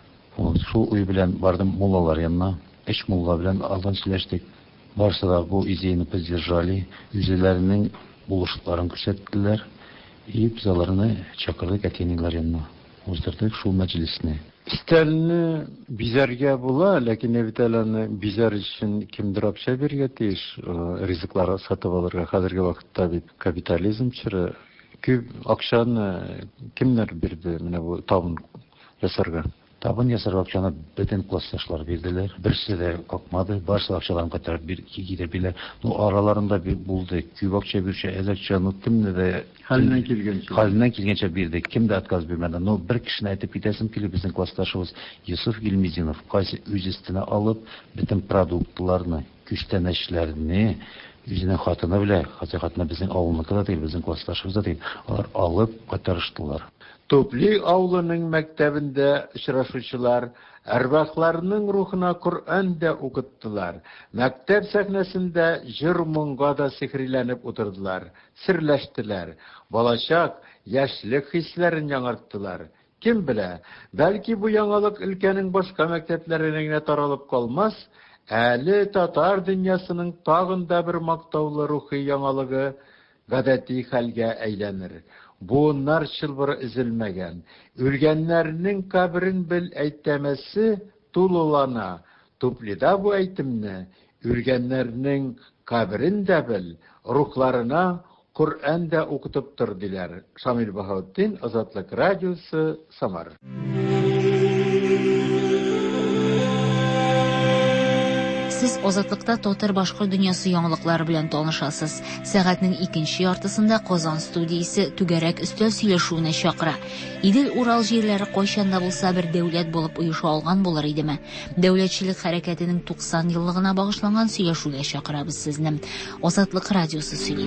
Шул уй белән бардым муллалар янына. Эш мулла белән алдан сөйләштек. Барсы да бу идеяны поддержали, үзләренең булышлыкларын күрсәттеләр. И без аларны чакырдык әти-әниләр янына. Уздырдык шул мәҗлесне. Стәлне бизәргә була, ләкин битәләрне бизәр өчен кимдер акча бирергә тиеш, ризыклар сатып алырга. Хәзерге вакытта бит капитализм чоры, күп акчаны кемнәр бирде менә бу табын ясарга? Табын ясарга акчаны бөтен классташлар бирделәр. Берсе дә какмады, барсы акчаларын кайтарып китерделәр. Ну араларында булды, күп акча бирчә, әз акчаны кемне дә хәленнән килгәнчә. Хәленнән килгәнчә бирде, кем дә отказ бирмәде. Но бер кешене әйтеп китәсем килә, безнең классташыбыз Йосыф Гилмезинов, кайсы үз өстенә алып, бөтен продуктларны, күчтәнәчләрне үзенең хатыны белән, хатыны безнең авылныкы да түгел, безнең классташыбыз да түгел, алар алып кайтарыштылар. Тупли авылының мәктәбендә очрашучылар әрвахларның рухына Коръән дә укыттылар. Мәктәп сәхнәсендә җыр-моңга да сихриләнеп утырдылар, серләштеләр. Балачак яшьлек хисләрен яңарттылар. Кем белә, бәлки бу яңалык өлкәнең башка мәктәпләренә генә таралып калмас, әле татар дөньясының тагын да бер мактаулы рухи яңалыгы гадәти хәлгә әйләнер. Буыннар чылбыры өзелмәгән. Үлгәннәрнең каберен бел әйтәмәсе тулылана. Туплида бу әйтемне үргәннәрнең каберен дә бел, рухларына Kur'an da okutup durdular. Şamil Bahattin, Azatlık Radyosu, Samar. Siz Озатлыкта Татар башкорт дөньясы яңалыклары белән танышасыз. Сәгатьнең икенче яртысында Казан студиясе түгәрәк өстәл сөйләшүенә чакыра. Идел Урал җирләре кайчанда булса бер дәүләт булып оеша алган булыр идеме? Дәүләтчелек хәрәкәтенең туксан еллыгына багышланган сөйләшүгә чакырабыз сезне. Озатлык радиосы сөйли.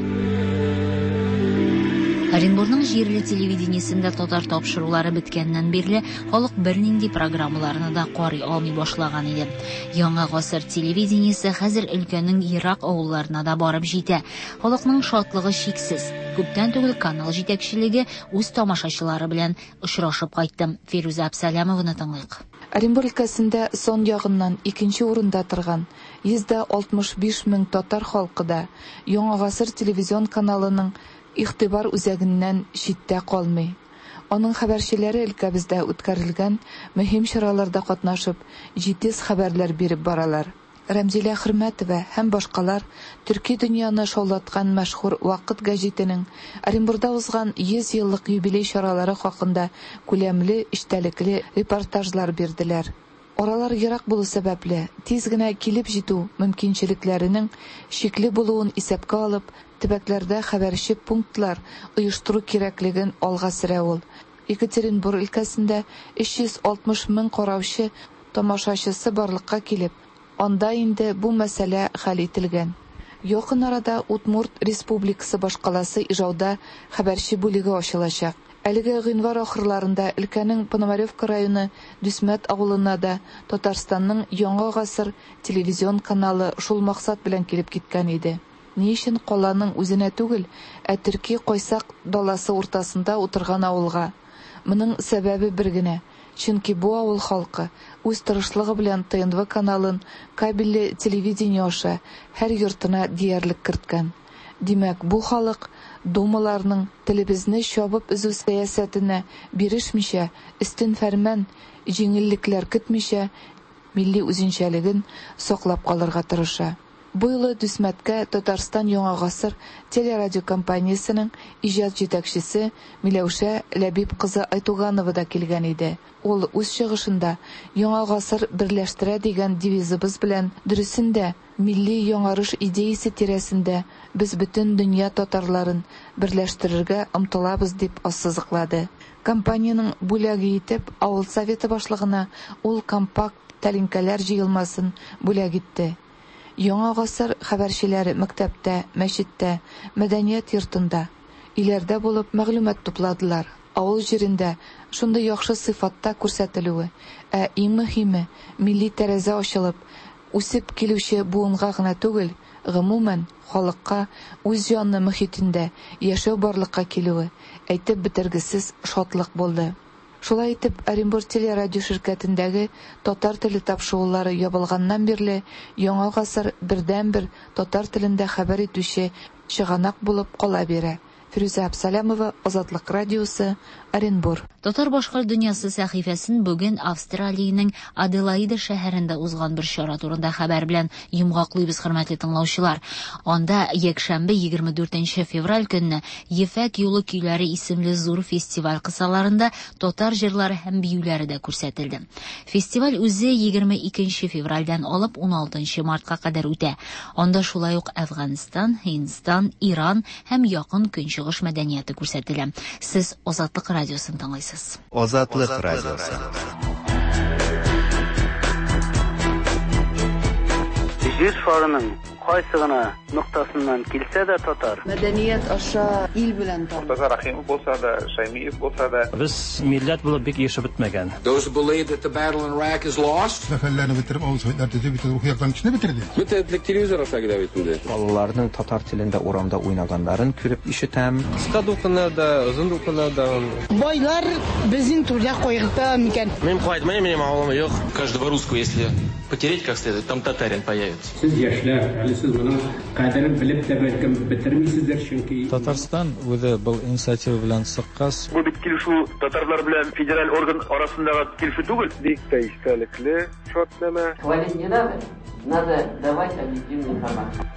Оренбургның җирле телевидениесендә татар тапшырулары беткәннән бирле халык бернинди программаларны да карый алмый башлаган иде. Яңа гасыр телевидениесе хәзер өлкәнең ерак авылларына да барып җитә. Халыкның шатлыгы чиксез. Күптән түгел канал җитәкчелеге үз тамашачылары белән очрашып кайтты. Фируза Абсалямованы тыңлыйк. Оренбург өлкәсендә сон ягыннан икенче урында торган йөз алтмыш биш мең татар халкы да Яңа гасыр телевизион каналының игътибар үзәгеннән читтә калмый. Аның хәбәрчеләре өлкәбездә үткәрелгән мөһим чараларда катнашып, җитез хәбәрләр биреп баралар. Рәмзилә Хөрмәтова һәм башкалар төрки дөньяны шаулаткан мәшһүр Вакыт гәҗитенең Оренбургда узган йөз еллык юбилей чаралары хакында күләмле, эчтәлекле репортажлар бирделәр. Оралар ерак булу сәбәпле, тиз генә килеп җитү мөмкинчелекләренең шикле булуын исәпкә алып, төбәкләрдә хәбәрче пунктлар оештыру кирәклеген алга сөрә ул. Екатеринбург өлкәсендә өч йөз алтмыш мең караучы тамашачысы барлыкка килеп, анда инде бу мәсьәлә хәл ителгән. Якын арада Удмурт Республикасы башкаласы Ижауда хәбәрче бүлеге ачылачак. Әлеге гыйнвар ахырларында өлкәнең Пономаревка районы Дүсмәт авылына да Татарстанның Яңа гасыр телевизион каналы шул максат белән килеп киткән иде. Ни өчен каланың үзенә түгел, ә Төрки Кайсак даласы уртасында утырган авылга? Моның сәбәбе бер генә. Чөнки бу авыл халкы үз тырышлыгы белән ТНВ каналын кабельле телевидение аша һәр йортына диярлек керткән. Димәк, бу халык думаларның телебезне чабып үзү сәясәтенә бирешмичә, өстен фәрман, җиңеллекләр көтмичә, милли үзенчәлеген саклап калырга тырыша. Бу елы Дүсмәткә Татарстан Яңа гасыр телерадио компаниясенең иҗат җитәкчесе Миләүшә Ләбиб кызы Айтуганова да килгән иде. Ул үз чыгышында Яңа гасыр берләштерә дигән девизыбыз белән дөресендә милли яңарыш идеясе тирәсендә без бөтен дөнья татарларын берләштерергә омтылабыз дип ассызыклады. Компаниянең бүләге итеп авыл советы башлыгына ул компакт тәлинкәләр җыелмасын бүләк итте. Яңа гасыр хәбәрчеләре мәктәптә, мәчеттә, мәдәният йортында, иләрдә булып мәгълүмат тупладылар. Авыл җирендә шундый яхшы сыйфатта күрсәтелүе, ә иң мөһиме милли тәрәзә ачылып, үсеп килүче буынга гына түгел, гомумән халыкка үз җанны мөхитендә яшәү барлыкка килүе әйтеп бетергесез шатлык булды. Шулай итеп, Оренбург телерадио ширкәтендәге татар теле тапшырулары ябылганнан бирле Яңа гасыр бердән-бер татар телендә хәбәр итүче чыганак булып кала бирә. Фируза Абсалямова, Азатлык радиосы, Оренбург. Татар башкорт дөньясы сәхифәсен бүген Австралиянең Аделаида шәһәрендә узган бер чара турында хәбәр белән йомгаклыйбыз, хөрмәтле тыңлаучылар. Анда якшәмбе егерме дүртенче февраль көнне Ефәк юлы көйләре исемле зур фестиваль кысаларында татар җырлары һәм биюләре дә күрсәтелде. Фестиваль үзе егерме икенче февральдән алып он алтынчы мартка кадәр үтә. Анда шулай ук Әфганстан, Һиндстан, Иран һәм якын көнчыгыш мәдәнияте күрсәтелә. Сез Азатлык радиосын тыңлайсыз. Азатлык радиосы. Җир шарының кайсы гына нуктасыннан килсә дә татар. Мәдәният аша ил белән тан. Татар Рахимов булса да, Шаймиев булса да. Без милләт булып бик яшәп бетмәгән. Those believe that the battle in Iraq is lost. Сәфәрләрне битереп, авыз сөйләр төзеп битер, рухиятларын кичне битерде. Бөтенлек телевизор аша килә бит инде. Балаларның татар телендә урамда уйнаганнарын күреп ишетәм. Кыска дукыннарда, озын дукыннарда. Байлар безнең түрдә кайгырта микән? Мин кайтмыйм, минем авылым юк. Каждого русского, если потереть как следует, там татарин появится. Сез яшьләр, әле сез моның кадерен белеп тә бәлкем бетермисездер, чөнки Татарстан үзе был инициатива белән сыккас. Бу бит килешү татарлар белән федераль орган арасындагы килешү түгел. Бик тә истәлекле шартлама. Хвалить не надо, надо давать объективную информацию.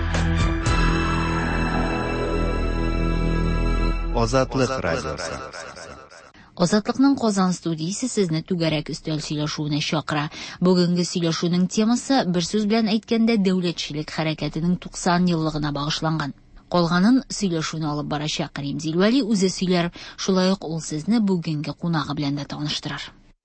Азатлык радиосы. Азатлыкның Казан студиясе сезне түгәрәк өстәл сөйләшүенә чакыра. Бүгенге сөйләшүнең темасы бер сүз белән әйткәндә дәүләтчелек хәрәкәтенең туксан еллыгына багышланган. Калганын сөйләшүне алып барачак Римзил Вәли үзе сөйләр, шулай ук ул сезне бүгенге кунагы белән дә таныштырыр.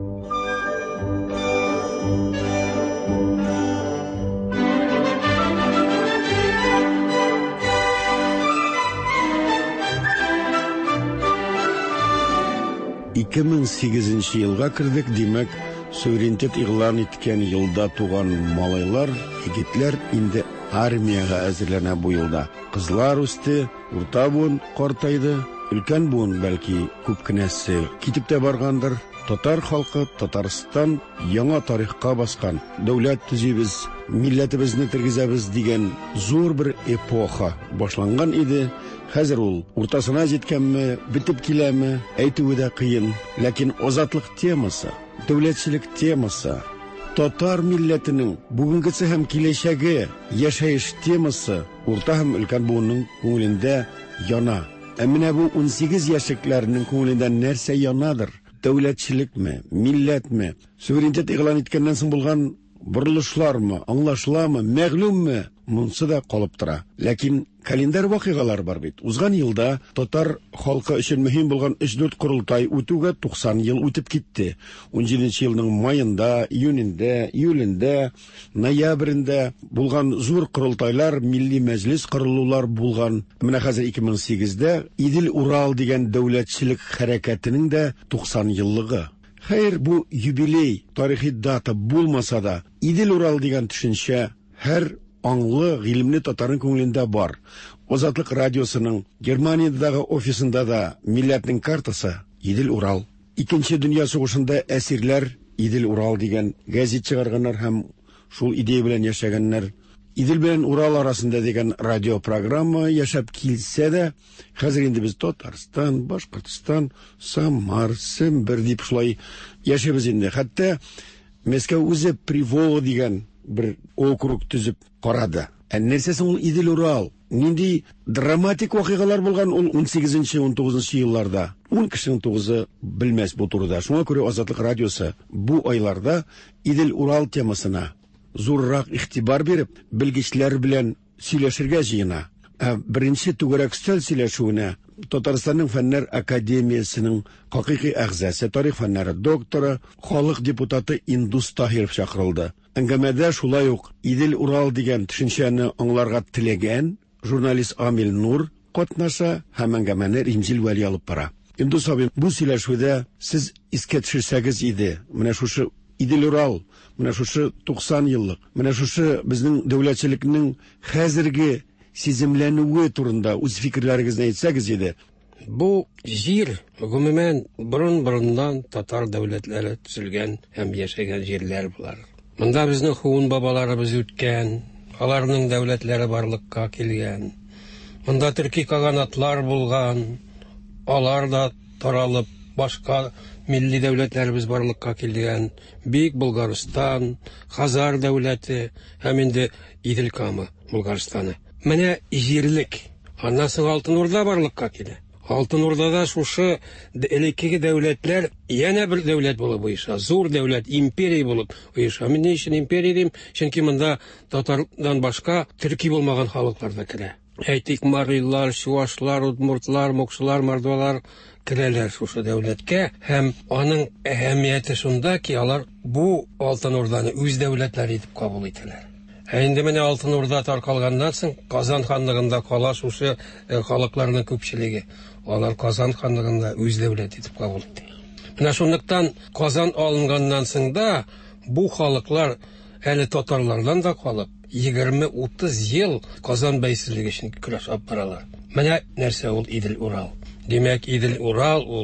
ике мең сигезенче елга кирдек, димәк, суверенитет игълан иткән елда туган малайлар, егетләр инде армияга әзерләнә бу елда. Кызлар үсте, урта буын картайды, өлкән буын бәлки күп кенәсе китеп тә баргандыр. Татар халкы, Татарстан яңа тарихка баскан. Дәүләт төзибез, милләтебезне тергезәбез дигән зур бер эпоха башланган иде. Хәзер ул уртасына җиткәнме, битеп киләме, әйтүе дә кыен. Ләкин азатлык темасы, дәүләтчелек темасы, татар милләтенең бүгенгесе һәм киләчәге яшәеш темасы урта һәм өлкән буынның күңелендә яна. Ә менә бу ун сигез яшьлекләрнең күңелендә нәрсә янадыр? Дәүләтчелекме, милләтме, суверенитет игълан иткәннән соң булган борылышлармы, аңлашыламы, мәгълүмме, монсы да калып тора. Ләкин календар вакыйгалар бар бит. Узган елда татар халкы өчен мөһим булган өч-дүрт курултай үтүгә туксан ел үтеп китте. ун җиденче елның майында, июнендә, июлендә, ноябрендә булган зур курултайлар, милли мәҗлес кырылулар булган. Менә хәзер ике мең сигездә Идел Урал дигән дәүләтчелек хәрәкәтенең дә туксан еллыгы. Хәер, бу юбилей, тарихи дата булмаса да, Идел Урал дигән төшенчә һәр аңлы, гыйлемле татарның күңелендә бар. Азатлык радиосының Германиядагы офисында да милләтнең картасы Идел Урал. Икенче дөнья сугышында әсирләр Идел Урал дигән гәзит чыгарганнар һәм шул идея белән яшәгәннәр. Идел белән Урал арасында дигән радиопрограмма яшәп килсә дә, хәзер инде без Татарстан, Башкортстан, Самар, Сембер дип шулай яшәбез инде. Хәтта Мәскәү үзе Привол дигән бер округ төзеп карады. Ә нәрсә соң ул Идел Урал? Нинди драматик вакыйгалар булган ул ун сигезенче ун тугызынчы елларда? ун кешенең тугызы белмәс бу турыда. Шуңа күрә Азатлык радиосы бу айларда Идел Урал темасына зуррак игътибар биреп, белгечләр белән сөйләшергә җыена. Ә беренче түгәрәк өстәл сөйләшүенә Татарстанның фәннәр академиясының хакыйкый әгъзасы, тарих фәннәре докторы, халык депутаты Индус Таһиров чакырылды. Әңгәмәдә шулай ук Идел Урал дигән төшенчәне аңларга теләгән журналист Амил Нур катнаша һәм әңгәмәне Римзил Вәли алып бара. Индус абый, бу сөйләшүдә сез искә төшерсәгез иде, менә шушы Идел Урал, менә шушы туксан еллык, менә шушы безнең дәүләтчелекнең хәзерге сиземләнүе турында үз фикерләрегезне әйтсәгез иде. Бу җир гомумән борын-борыннан татар дәүләтләре төзелгән һәм яшәгән җирләр булар. Монда безнең хуын бабаларыбыз үткән, аларның дәүләтләре барлыкка килгән. Монда төрки каганатлар булган, алар да таралып, башка милли дәүләтләребез барлыкка килгән. Бик Булгарстан, Хазар дәүләте һәм инде Идел Кама Булгарстаны. Менә җирлек, аннан соң Алтын Урда барлыкка килә. Алтын Урдада шушы элеккеге дәүләтләр яңа бер дәүләт булып оеша, зур дәүләт, империя булып оеша. Мен ни өчен империя дим? Чөнки монда татардан башка төрки булмаган халыклар да керә. Әйтик, марилар, чуашлар, удмуртлар, мукшылар, мордвалар керәләр шушы дәүләткә, һәм аның әһәмияте шунда ки, алар бу Алтын Урданы үз дәүләтләре итеп кабул итәләр. Ә инде менә Алтын Урда таркалганнан соң Казан ханлыгында кала шушы халыкларның күпчелеге. Алар Казан ханлыгында үз дәүләт итеп кабул итте. Менә шунлыктан Казан алынганнан соң да бу халыклар әле татарлардан да калып, егерме-утыз ел Казан бәйсезлеге өчен көрәш алып баралар. Менә нәрсә ул Идел Урал. Димәк, Идел Урал ул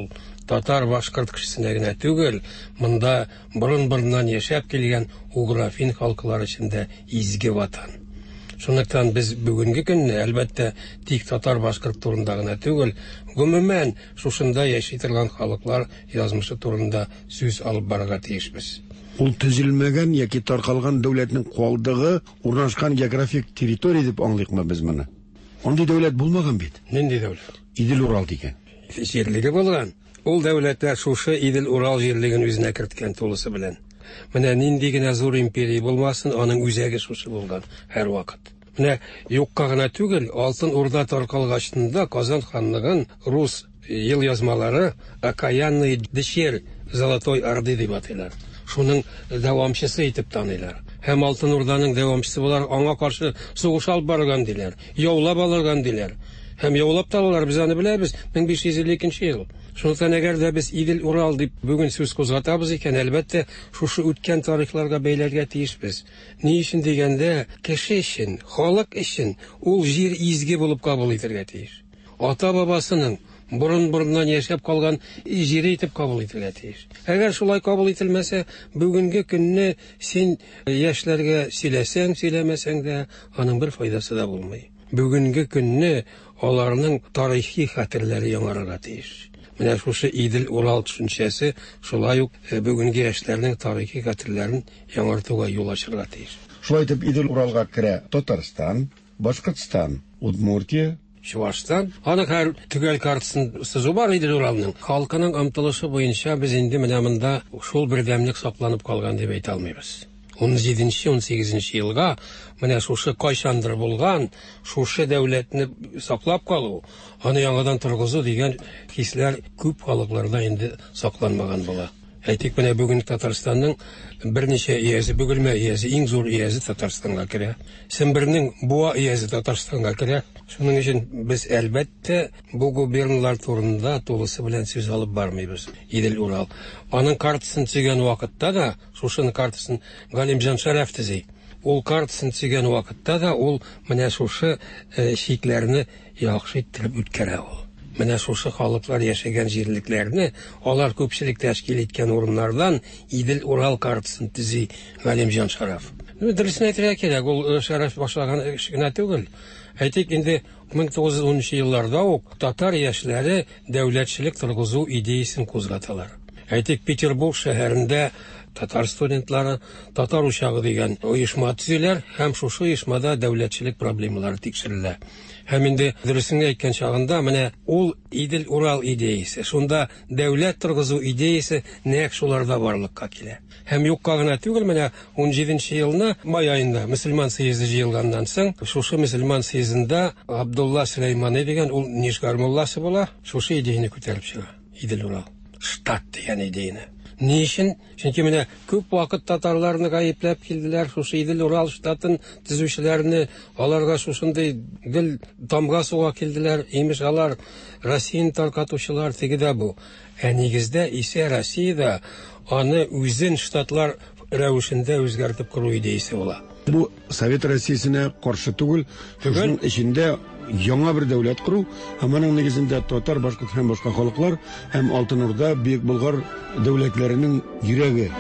татар башкорт кешесенә генә түгел, монда борын-борыннан яшәп килгән уграфин халыклар өчен изге ватан. Шунлыктан без бүгенге көнне, әлбәттә, тик татар башкорт турында гына түгел, гомумән шушында яши торган халыклар язмышы турында сүз алып барырга тиешбез. Ул төзелмәгән яки таркалган дәүләтнең калдыгы урнашкан географик территория дип аңлыйкмы без моны? Андый дәүләт булмаган бит. Нинди дәүләт? Идел Урал дигән. Җирлеге булган. Ул дәүләтләр шушы Идел Урал җирлеген үзенә керткән тулысы белән. Менә нинди генә зур империя булмасын, аның үзәге шушы булган һәр вакыт. Менә юкка гына түгел, Алтын Урда таркалгачында Казан ханлыгын рус ел язмалары Окаянный дешер Золотой Орды дип атыйлар. Шуның дәвамчысы итеп таныйлар. Һәм Алтын Урданың дәвамчысы булар, аңа каршы сугыш алып барган диләр, яулап алган диләр. Һәм яулап талалар, без аны беләбез, мең биш йөз илле икенче ел. Шуннан әгәр дә без Идел Урал дип бүген сүз кузгатабыз икән, әлбәттә, шушы үткән тарихларга бәйләргә тиешбез. Ни өчен дигәндә, кеше өчен, халык өчен ул җир изге булып кабул итәргә тиеш. Ата-бабасының борын-борыннан яшәп калган җире итеп кабул итәргә тиеш. Әгәр шулай кабул ителмәсә, бүгенге көнне син яшьләргә сөйләсәң, сөйләмәсәң дә, аның бер файдасы да булмый. Бүгенге көнне аларның тарихи хәтерләре яңарырга тиеш. Менә шушы Идел Урал төшенчәсе шулай ук бүгенге яшьләрнең тарихи хәтерләрен яңартуга юл ачарга тиеш. Шулай итеп Идел Уралга керә Татарстан, Башкортстан, Удмуртия, Чувашстан. Аның һәр төгәл картасын сызу бар Идел Уралның. Халкының омтылышы буенча без инде менә монда шул бердәмлек сакланып калган дип әйтә алмыйбыз. ун җиденче - ун сигезенче елга менә шушы кайчандыр булган, шушы дәүләтне саклап калу, аны яңадан торгызу дигән хисләр күп халыкларда инде сакланмаган була. Әйтик, менә бүген Татарстанның берничә иясе, бөгелмә иясе, иң зур иясе Татарстанга керә. Сембернең буа иясе Татарстанга керә. Шуның өчен без әлбәттә бу губерналар турында тулысы белән сүз алып бармыйбыз. Идел Урал. Аның картасын төзегән вакытта да, шушының картасын Галимҗан Шәрәф төзи. Ул картасын төзегән вакытта да ул менә шушы шикләрне яхшы итеп үткәрә ул. Менә шушы халыклар яшәгән җирлекләрне, алар күпчелек тәшкил иткән урыннардан Идел Урал картасын төзи Галимҗан Шәрәф. Ну, дөресен әйтергә кирәк, ул Шәрәф башлаган эш генә түгел. Әйтик, инде мең тугыз йөз унынчы елларда ук татар яшьләре дәүләтчелек торгызу идеясын кузгаталар. Әйтик, Петербург шәһәрендә татар студентлары татар учагы дигән оешма төзиләр, һәм шушы оешмада дәүләтчелек проблемалары тикшерелә. Һәм инде дөресен әйткән чагында менә ул Идел Урал идеясе, шунда дәүләт торгызу идеясе нәкъ шуларда барлыкка килә. Һәм юкка гына түгел, менә ун җиденче елны май аенда мөселман съезды җыелганнан соң, шушы мөселман съездында Абдулла Сөләймани дигән ул Нишгар мулласы була, шушы идеяны күтәреп чыга. Идел Урал штат дигән идеяны. Ни өчен? Чөнки менә күп вакыт татарларны гаепләп килделәр, шушы Идел Урал штатын төзүчеләрне, аларга шушындай гел тамга суга килделәр, имеш алар Россияны таркатучылар тегедә бу. Ә нигездә исә Россиядә аны үзен штатлар рәвешендә үзгәртеп кору идеясе була. Бу Совет Россиясенә каршы түгел, шуның эчендә яңа бер дәүләт кору, һәм аның нигезендә татар, башкорт һәм башка халыклар һәм Алтын Урда Бөек Болгар дәүләтләренең йөрәге.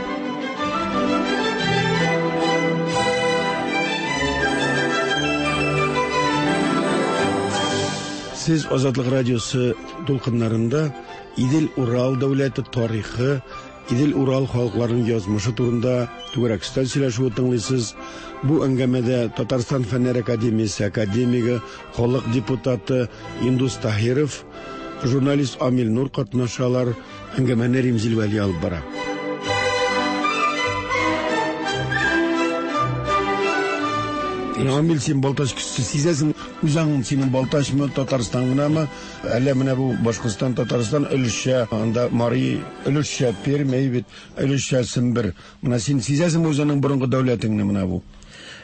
Сез Азатлык радиосы дулкыннарында Идел Урал дәүләте тарихы, Идел Урал халыкларының язмышы турында түгәрәк сөйләшү тыңлыйсыз. Бу әңгәмәдә Татарстан Фәннәр академиясе академигы, халык депутаты Индус Таһиров, журналист Амил Нур катнашалар, әңгәмәне Римзил Вәли алып бара. Амил, син Балташ кешесе сизәсең, үзең синең Балташмы, Татарстанмы, әллә менә бу Башкортстан, Татарстан өлешчә, анда Мари өлешчә, Пермь, бит өлешчә Сембер. Менә син сизәсең үзеңнең борынгы дәүләтеңне менә бу.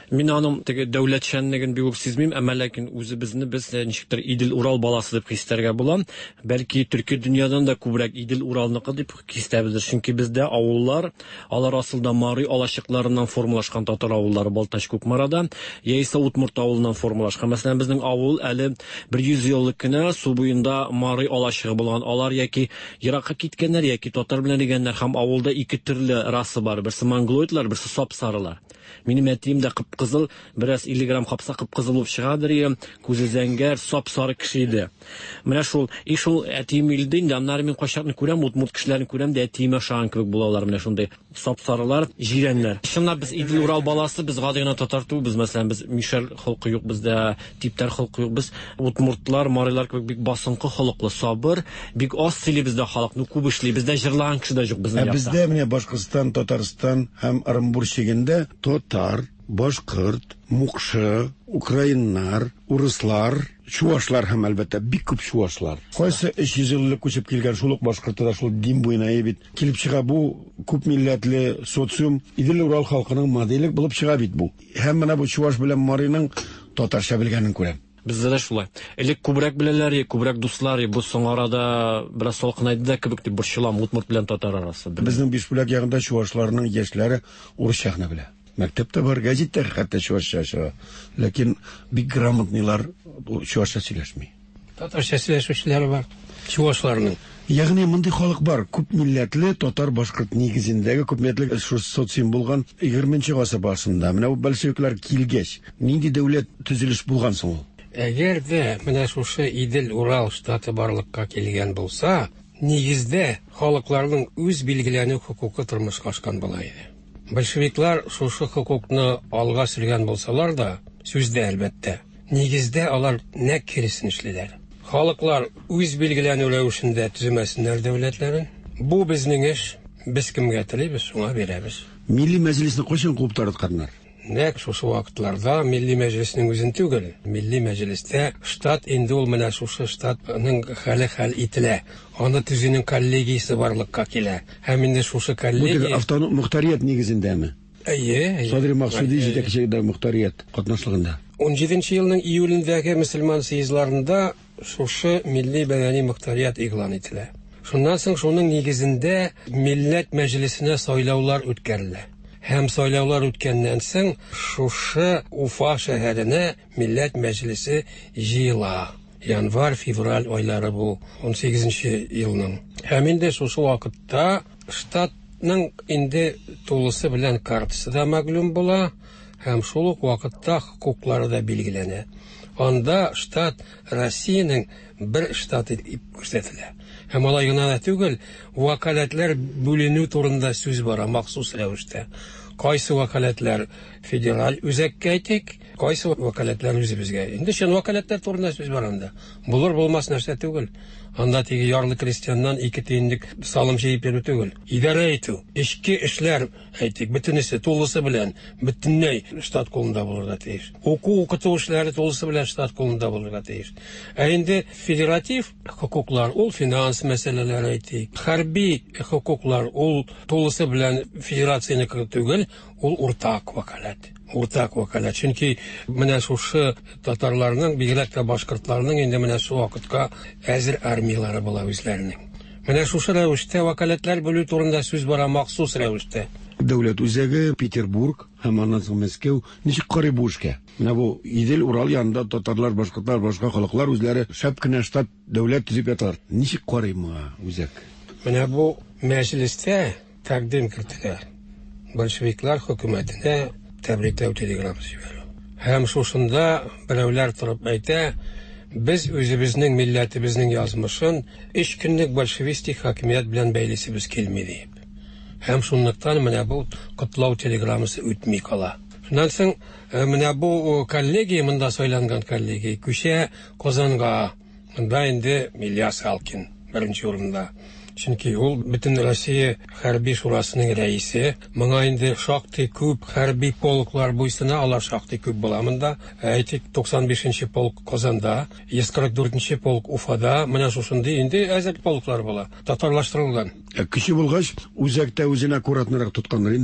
Мин аның теге дәүләтчәнлеген бик үк сизмим, әмма ләкин үзебезне без ничектер Идел Урал баласы дип хистәргә була. Бәлки төрки дөньядан да күбрәк Идел Уралныкы дип хистәбездер, чөнки бездә авыллар, алар асылда Марый алачыкларыннан формалашкан татар авыллары Балтач Күкмарада, яисә Утмурт авылыннан формалашкан. Мәсәлән, безнең авыл әле бер йөз еллык кына су буенда Марый алачыгы булган. Алар яки еракка киткәннәр, яки татар белән дигәннәр, һәм авылда ике төрле расы бар. Берсе монголоидлар, берсе сапсарылар. Минем әтием дә кып-кызыл, бераз илле грамм капса кып-кызыл булып чыгадыр, күзе зәңгәр, сап-сары кеше иде. Менә шул, и шул әтием илде инде, аннары мин кайчакны күрәм, Утмурт кешеләрен күрәм дә әтиемә ошаган кебек булалар, менә шундый сап-сарылар, җирәннәр. Чынлап без Идел Урал баласы, без гади гына татар түгел, мәсәлән, без мишәр холкы юк бездә, типтәр холкы юк, без Утмуртлар, Марыйлар кебек бик басынкы холыклы, сабыр, бик аз сөйли бездә халыкны, күп эшли, бездә җырлаган кеше дә юк безнең якта. Бездә менә Башкортстан, Татарстан һәм Оренбур шигендә татар, башкорт, мукшы, украиннар, урыслар, чуашлар һәм әлбәттә бик күп чуашлар. Кайсы өч йөз еллык күчеп килгән шул ук башкорты да шул дин буена бит. Килеп чыга бу күп милләтле социум Идел Урал халкының моделе булып чыга бит бу. Һәм менә бу чуаш белән Марыйның татарча белгәнен күрәм. Бездә дә шулай. Элек күбрәк беләләр, күбрәк дуслар, бу соң арада бераз салкынайды да кебек дип борчылам Утмурт белән татар арасы. Безнең Бишбүләк ягында чуашларның яшьләре урысча гына белә. Мәктәптә бар, гәзиттә хәтта чуашча чыга. Ләкин бик грамотныйлар чуашча сөйләшми. Татарча сөйләшүчеләр бар, чуашларның. Ягъни мондый халык бар, күп милләтле татар башкорт нигезендәге күп милләтле шу социум булган егерменче гасыр башында. Менә бу большевиклар килгәч, нинди дәүләт төзелеш булган соң ул? Әгәр дә менә шушы Идел Урал штаты барлыкка килгән булса, нигездә халыкларның үз билгеләнү хукукы тормышка ашкан була иде. Большевиклар шушы хукукны алга сөргән булсалар да, сүздә әлбәттә, нигездә алар нәкъ киресен эшлиләр. Халыклар үз билгеләнү рәвешендә төземәсеннәр дәүләтләрен. Бу безнең эш, без кемгә телибез, шуңа бирәбез. Милли мәҗлисне кайчан куып тартканнар? Нәкъ шушы вакытларда Милли мәҗлеснең үзен түгел, Милли мәҗлестә штат инде ул менә шушы штатның хәле хәл ителә. Аны төзүнең коллегиясе барлыкка килә. Һәм инде шушы коллегия автоном мөхтәрият нигезендәме? Әйе, Садри Максуди җитәкчелегендә мөхтәрият катнашлыгында. он җиденче елның июлендәге мөселман съездларында шушы милли бәяни мөхтәрият игълан ителә. Шуннан соң шуның нигезендә милләт мәҗлисенә сайлаулар үткәрелә. Һәм сайлаулар үткәннән соң шушы Уфа шәһәренә милләт мәҗлесе җыела. Январь-февраль айлары бу он сигезенче елның. Һәм инде шушы вакытта штатның инде тулысы белән картасы да мәгълүм була, һәм шул ук вакытта хукуклары да билгеләнә. Анда штат Россиянең бер штаты дип күрсәтелә. Һәм алай гына да түгел, вакаләтләр бүленү турында сүз бара махсус рәвештә. Кайсы вакаләтләр федераль үзәккә әйтик, кайсы вакаләтләр үзебезгә. Инде шул вакаләтләр турында сүз бар анда. Булыр булмас нәрсә түгел. Анда теге ярлы крестьяннан ике тиенлек салым җыеп бирү түгел. Идарә итү, эчке эшләр, әйтик, бөтенесе тулысы белән, бөтенләй штат кулында булырга тиеш. Уку укыту эшләре тулысы белән штат кулында булырга тиеш. Ә инде федератив хукуклар, ул финанс мәсьәләләре әйтик. Хәрби хукуклар, ул тулысы белән федерациянеке түгел, ул уртак вакаләт. Уртак вакаләт. Чөнки менә шушы татарларның, бигрәк тә башкортларның инде менә шу вакытка әзер армиялары була үзләренең. Менә шушы рәвештә вакаләтләр бүлү турында сүз бара махсус рәвештә. Дәүләт үзәге Петербург һәм аннан соң Мәскәү ничек карый бу эшкә? Менә бу Идел Урал янында татарлар, башкортлар, башка халыклар үзләре шәп кенә штат дәүләт төзеп яталар. Ничек карый моңа үзәк? Менә бу мәҗлестә тәкъдим кертелә. Большевиклар хөкүмәтенә тәбрикләү телеграммасы җибәрү. Һәм шушында берәүләр торып әйтә, без үзебезнең милләтебезнең язмышын өч көнлек большевистик хакимият белән бәйлисебез килми дип. Һәм шунлыктан менә бу котлау телеграммасы үтми кала. Шуннан соң менә бу коллегия, монда сайланган коллегия, күчә Казанга. Монда инде Ильяс Алкин беренче урында. Чөнки ул бөтен Россия хәрби шурасының рәисе, моңа инде шактый күп хәрби полклар буйсына, алар шактый күп була монда. Әйтик, туксан бишенче полк Казанда, йөз кырык дүртенче полк Уфада, менә шушындый инде әзер полклар була, татарлаштырылган. Кеше булгач, үзәктә үзенә аккуратнырак тотканнар инде.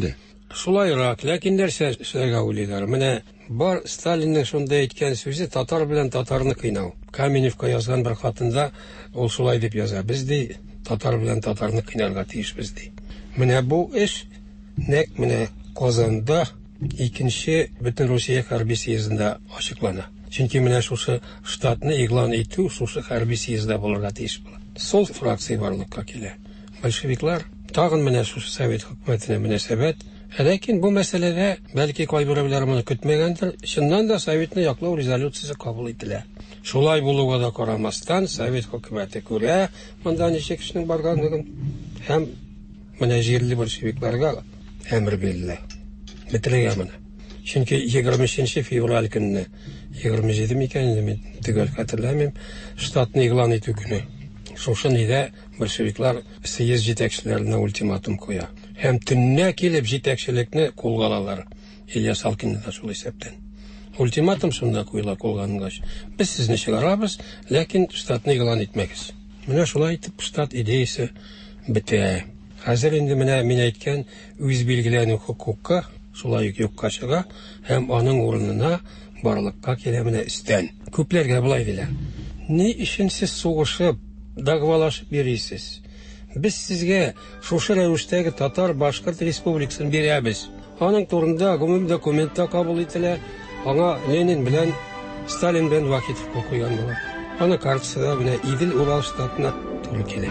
Шулайрак, ләкин нәрсә эшләргә уйлыйлар? Менә бар Сталинның шунда әйткән сүзе татар белән татарны кыйнау. Каменевка язган бер хатында ул шулай дип яза. Без ди татар белән татарны кыйнарга тиешбез ди. Менә бу эш нәкъ менә Казанда икенче бөтен Русия хәрби съездында ачыклана. Чөнки менә шушы штатны игълан итү шушы хәрби съездда булырга тиеш була. Сол фракция барлыкка килә. Большевиклар тагын менә шушы совет хөкүмәтенә мөнәсәбәт. Ләкин бу мәсьәләдә бәлки кайберәүләр моны көтмәгәндер. Чыннан да советны яклау резолюциясе кабул ителә. Шулай булуга да карамастан совет хөкүмәте күрә монда ничек кешенең барганлыгын һәм менә җирле большевикларга әмер бирелә. Бетерергә моны. Чөнки егерме өченче февраль көнне, егерме җиде микәнне мин төгәл хәтерләмим, штатны игълан итү көне. Шушы нидә большевиклар съезд җитәкчеләренә ультиматум куя. Һәм төннә килеп җитәкчелекне кулга алалар. Ильяс Алкинны да шул исәптән. Ультиматум шунда куела кулгангач. Без сезне чыгарабыз, ләкин штатны игълан итмәгез. Менә шулай итеп штат идеясе бетә. Хәзер инде менә мин әйткән үз билгеләнү хукукка шулай ук юкка чыга һәм аның урынына барлыкка килә менә өстән. Күпләргә булай диләр. Ни өчен сез сугышып, дагвалашып йөрисез? Без сезгә шушы рәвештәге татар башкорт республикасын бирәбез. Аның турында гомум документта кабул ителә. Аңа Ленин белән Сталин белән Вахитов куйган була. Аны картасында менә Идел Урал штатына туры килә.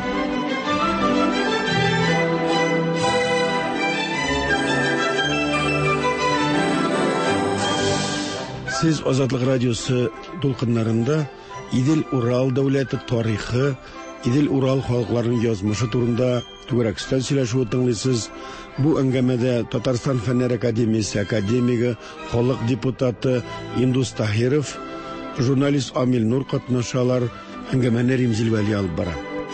Сез Азатлык радиосы дулкыннарында Идел Урал дәүләте тарихы, Идел Урал халыкларының язмышы турында түгәрәкстән сөйләшү тыңлыйсыз. Бу әңгәмәдә Татарстан Фәннәр академиясе академигы, халык депутаты Индус Таһиров, журналист Амил Нур катнашалар. Әңгәмәне Римзил Вәли алып бара.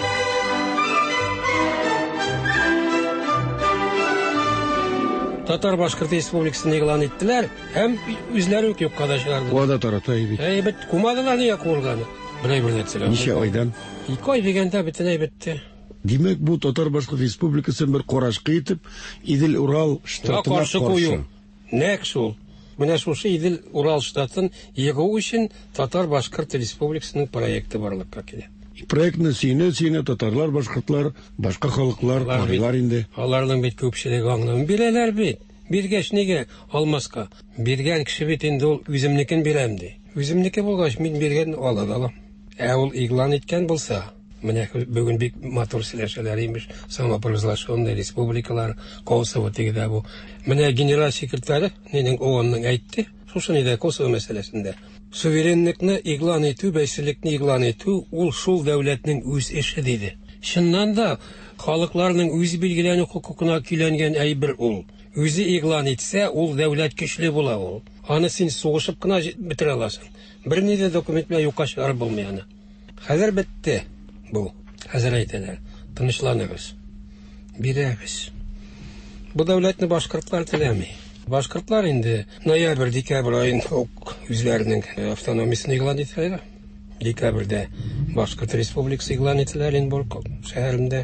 Татар Башкорт Республикасын игълан иттеләр һәм үзләре үк юкка да чыгарды. Вада тарата бит. Әйбет, кумадылар ния курганы. Беләй бер нәрсәләр. Ничә айдан? Ике ай дигәндә бөтенләй бетте. Димәк, бу Татар Башкорт Республикасын бер карашкы итеп, Идел Урал штатына каршы кую. Нәкъ шул. Менә шушы Идел Урал штатын егу өчен Татар Башкорт Республикасының проекты барлыкка килә. Проектны сине-сине татарлар, башкортлар, башка халыклар карыйлар инде. Аларның бит күпчелеге аңлап бирәләр бит. Биргәч нигә алмаска? Биргән кеше бит инде ул үземнекен бирәм ди. Үземнеке булгач мин биргән ала да алам. Ә ул игълан иткән булса, менә бүген бик матур сөйләшәләр имеш, самопровозглашенный республикалар, Косово тигедә бу. Менә генераль секретарь нинең ООНның әйтте, шушы нидә Косово мәсьәләсендә. Суверенлекне игълан итү, бәйсезлекне игълан итү ул шул дәүләтнең үз эше диде. Чыннан да халыкларның үз билгеләнү хукукына киләнгән әйбер ул. Үзе игълан итсә, ул дәүләт көчле була ул. Аны син сугышып кына бетерә аласың. Бер нидә документ белән юкка чыгарып булмый аны. Хәзер бетте бу. Хәзер әйтәләр. Тынычланыгыз. Бирәбез. Бу дәүләтне башкортлар теләми. Башкортлар инде ноябрь-декабрь айында ук үзләренең автономиясын игълан итәләр. Декабрьдә Башкорт Республикасы игълан ителә Оренбург шәһәрендә.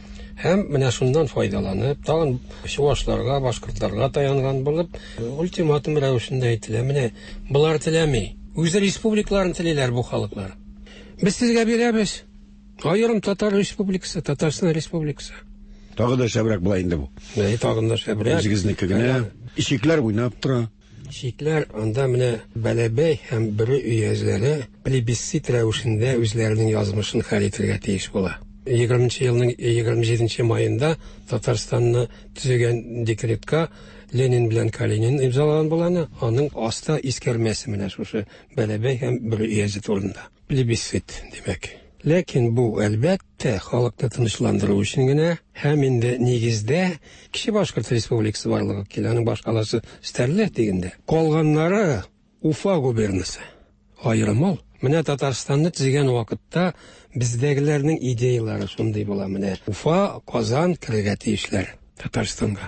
Һәм менә шундан файдаланып, тагын чуашларга, башкортларга таянган булып, ультиматум рәвешендә әйтелә. Менә булар теләми. Үз республикаларын телиләр бу халыклар. Без сезгә бирәбез. Аерым Татар Республикасы, Татарстан Республикасы. Тагы да шәбрәк була инде бу. Әй, тагы да шәбрәк. Үзегезнеке генә ишекләр уйнап тора. Ишекләр анда менә Бәләбәй һәм Бөрө өязләре плебисцит рәвешендә үзләренең язмышын хәл итәргә тиеш була. егерменче елның егерме җиденче маенда Татарстанны төзегән декретка Ленин белән Калинин имзалаган буланы, аның аста искәрмәсе менә шушы Бәләбәй һәм Бөрө өязе турында. Плебисцит димәк. Ләкин бу әлбәттә халыкны тынычландыру өчен генә һәм инде нигездә кеше Башкорт Республикасы барлыгы килә, аның башкаласы Стәрле дигәндә. Калганнары Уфа губернасы. Аерымы менә Татарстанны төзегән вакытта бездәгеләрнең идеялары шундый була менә. Уфа, Казан кирәгә тиешләр Татарстанга.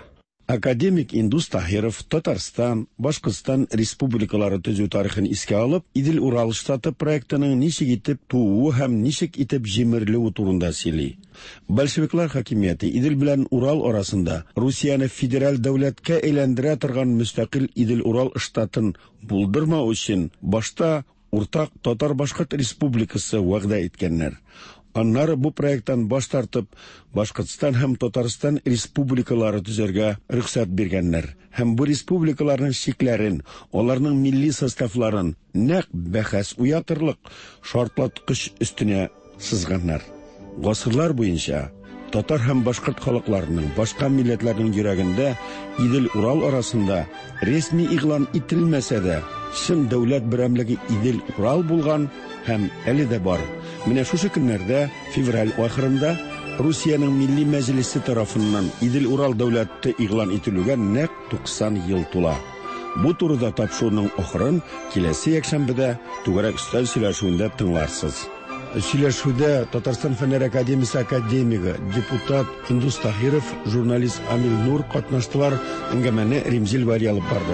Академик Индус Таһиров Татарстан, Башкортстан республикалары төзү тарихын искә алып, Идел Урал штаты проектының ничек итеп тууы һәм ничек итеп җимерелүе турында сөйли. Большевиклар хакимияте Идел белән Урал арасында Русияны федераль дәүләткә әйләндерә торган мөстәкыйль Идел Урал штатын булдырмау өчен башта уртак Татар-Башкорт республикасы вәгъдә иткәннәр. Аннары бу проекттан баш тартып, Башкортстан һәм Татарстан республикалары төзәргә рөхсәт биргәннәр. Һәм бу республикаларның шикләрен, аларның милли составларын нәкъ бәхәс уятырлык шартлаткыч өстенә сызганнар. Гасырлар буенча татар һәм башкорт халыкларының, башка милләтләрнең йөрәгендә Идел Урал арасында ресми игълан ителмәсә дә, чын дәүләт берәмлеге Идел Урал булган һәм әле дә бар. Менә шушы көннәрдә, февраль ахырында, Русияның Милли Мәҗлесе тарафыннан Идел Урал дәүләте игълан ителүгә нәкъ туксан ел тула. Бу турыда тапшыруның ахырын киләсе якшәмбедә түгәрәк өстәл сөйләшүендә тыңларсыз. Сөйләшүдә Татарстан Фәннәр академиясе академигы, депутат Индус Таһиров, журналист Амил Нур катнаштылар. Әңгәмәне Римзил Вәли алып барды.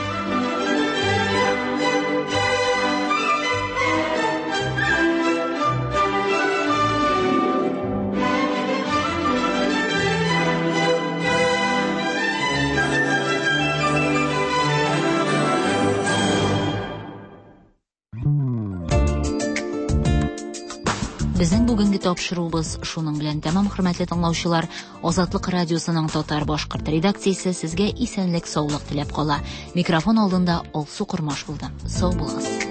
Безнең бүгенге тапшыруыбыз шуның белән тәмам, хөрмәтле тыңлаучылар. Азатлык радиосының татар-башкорт редакциясе сезгә исәнлек, саулык теләп кала. Микрофон алдында Алсу Курмаш булды. Сау булыгыз.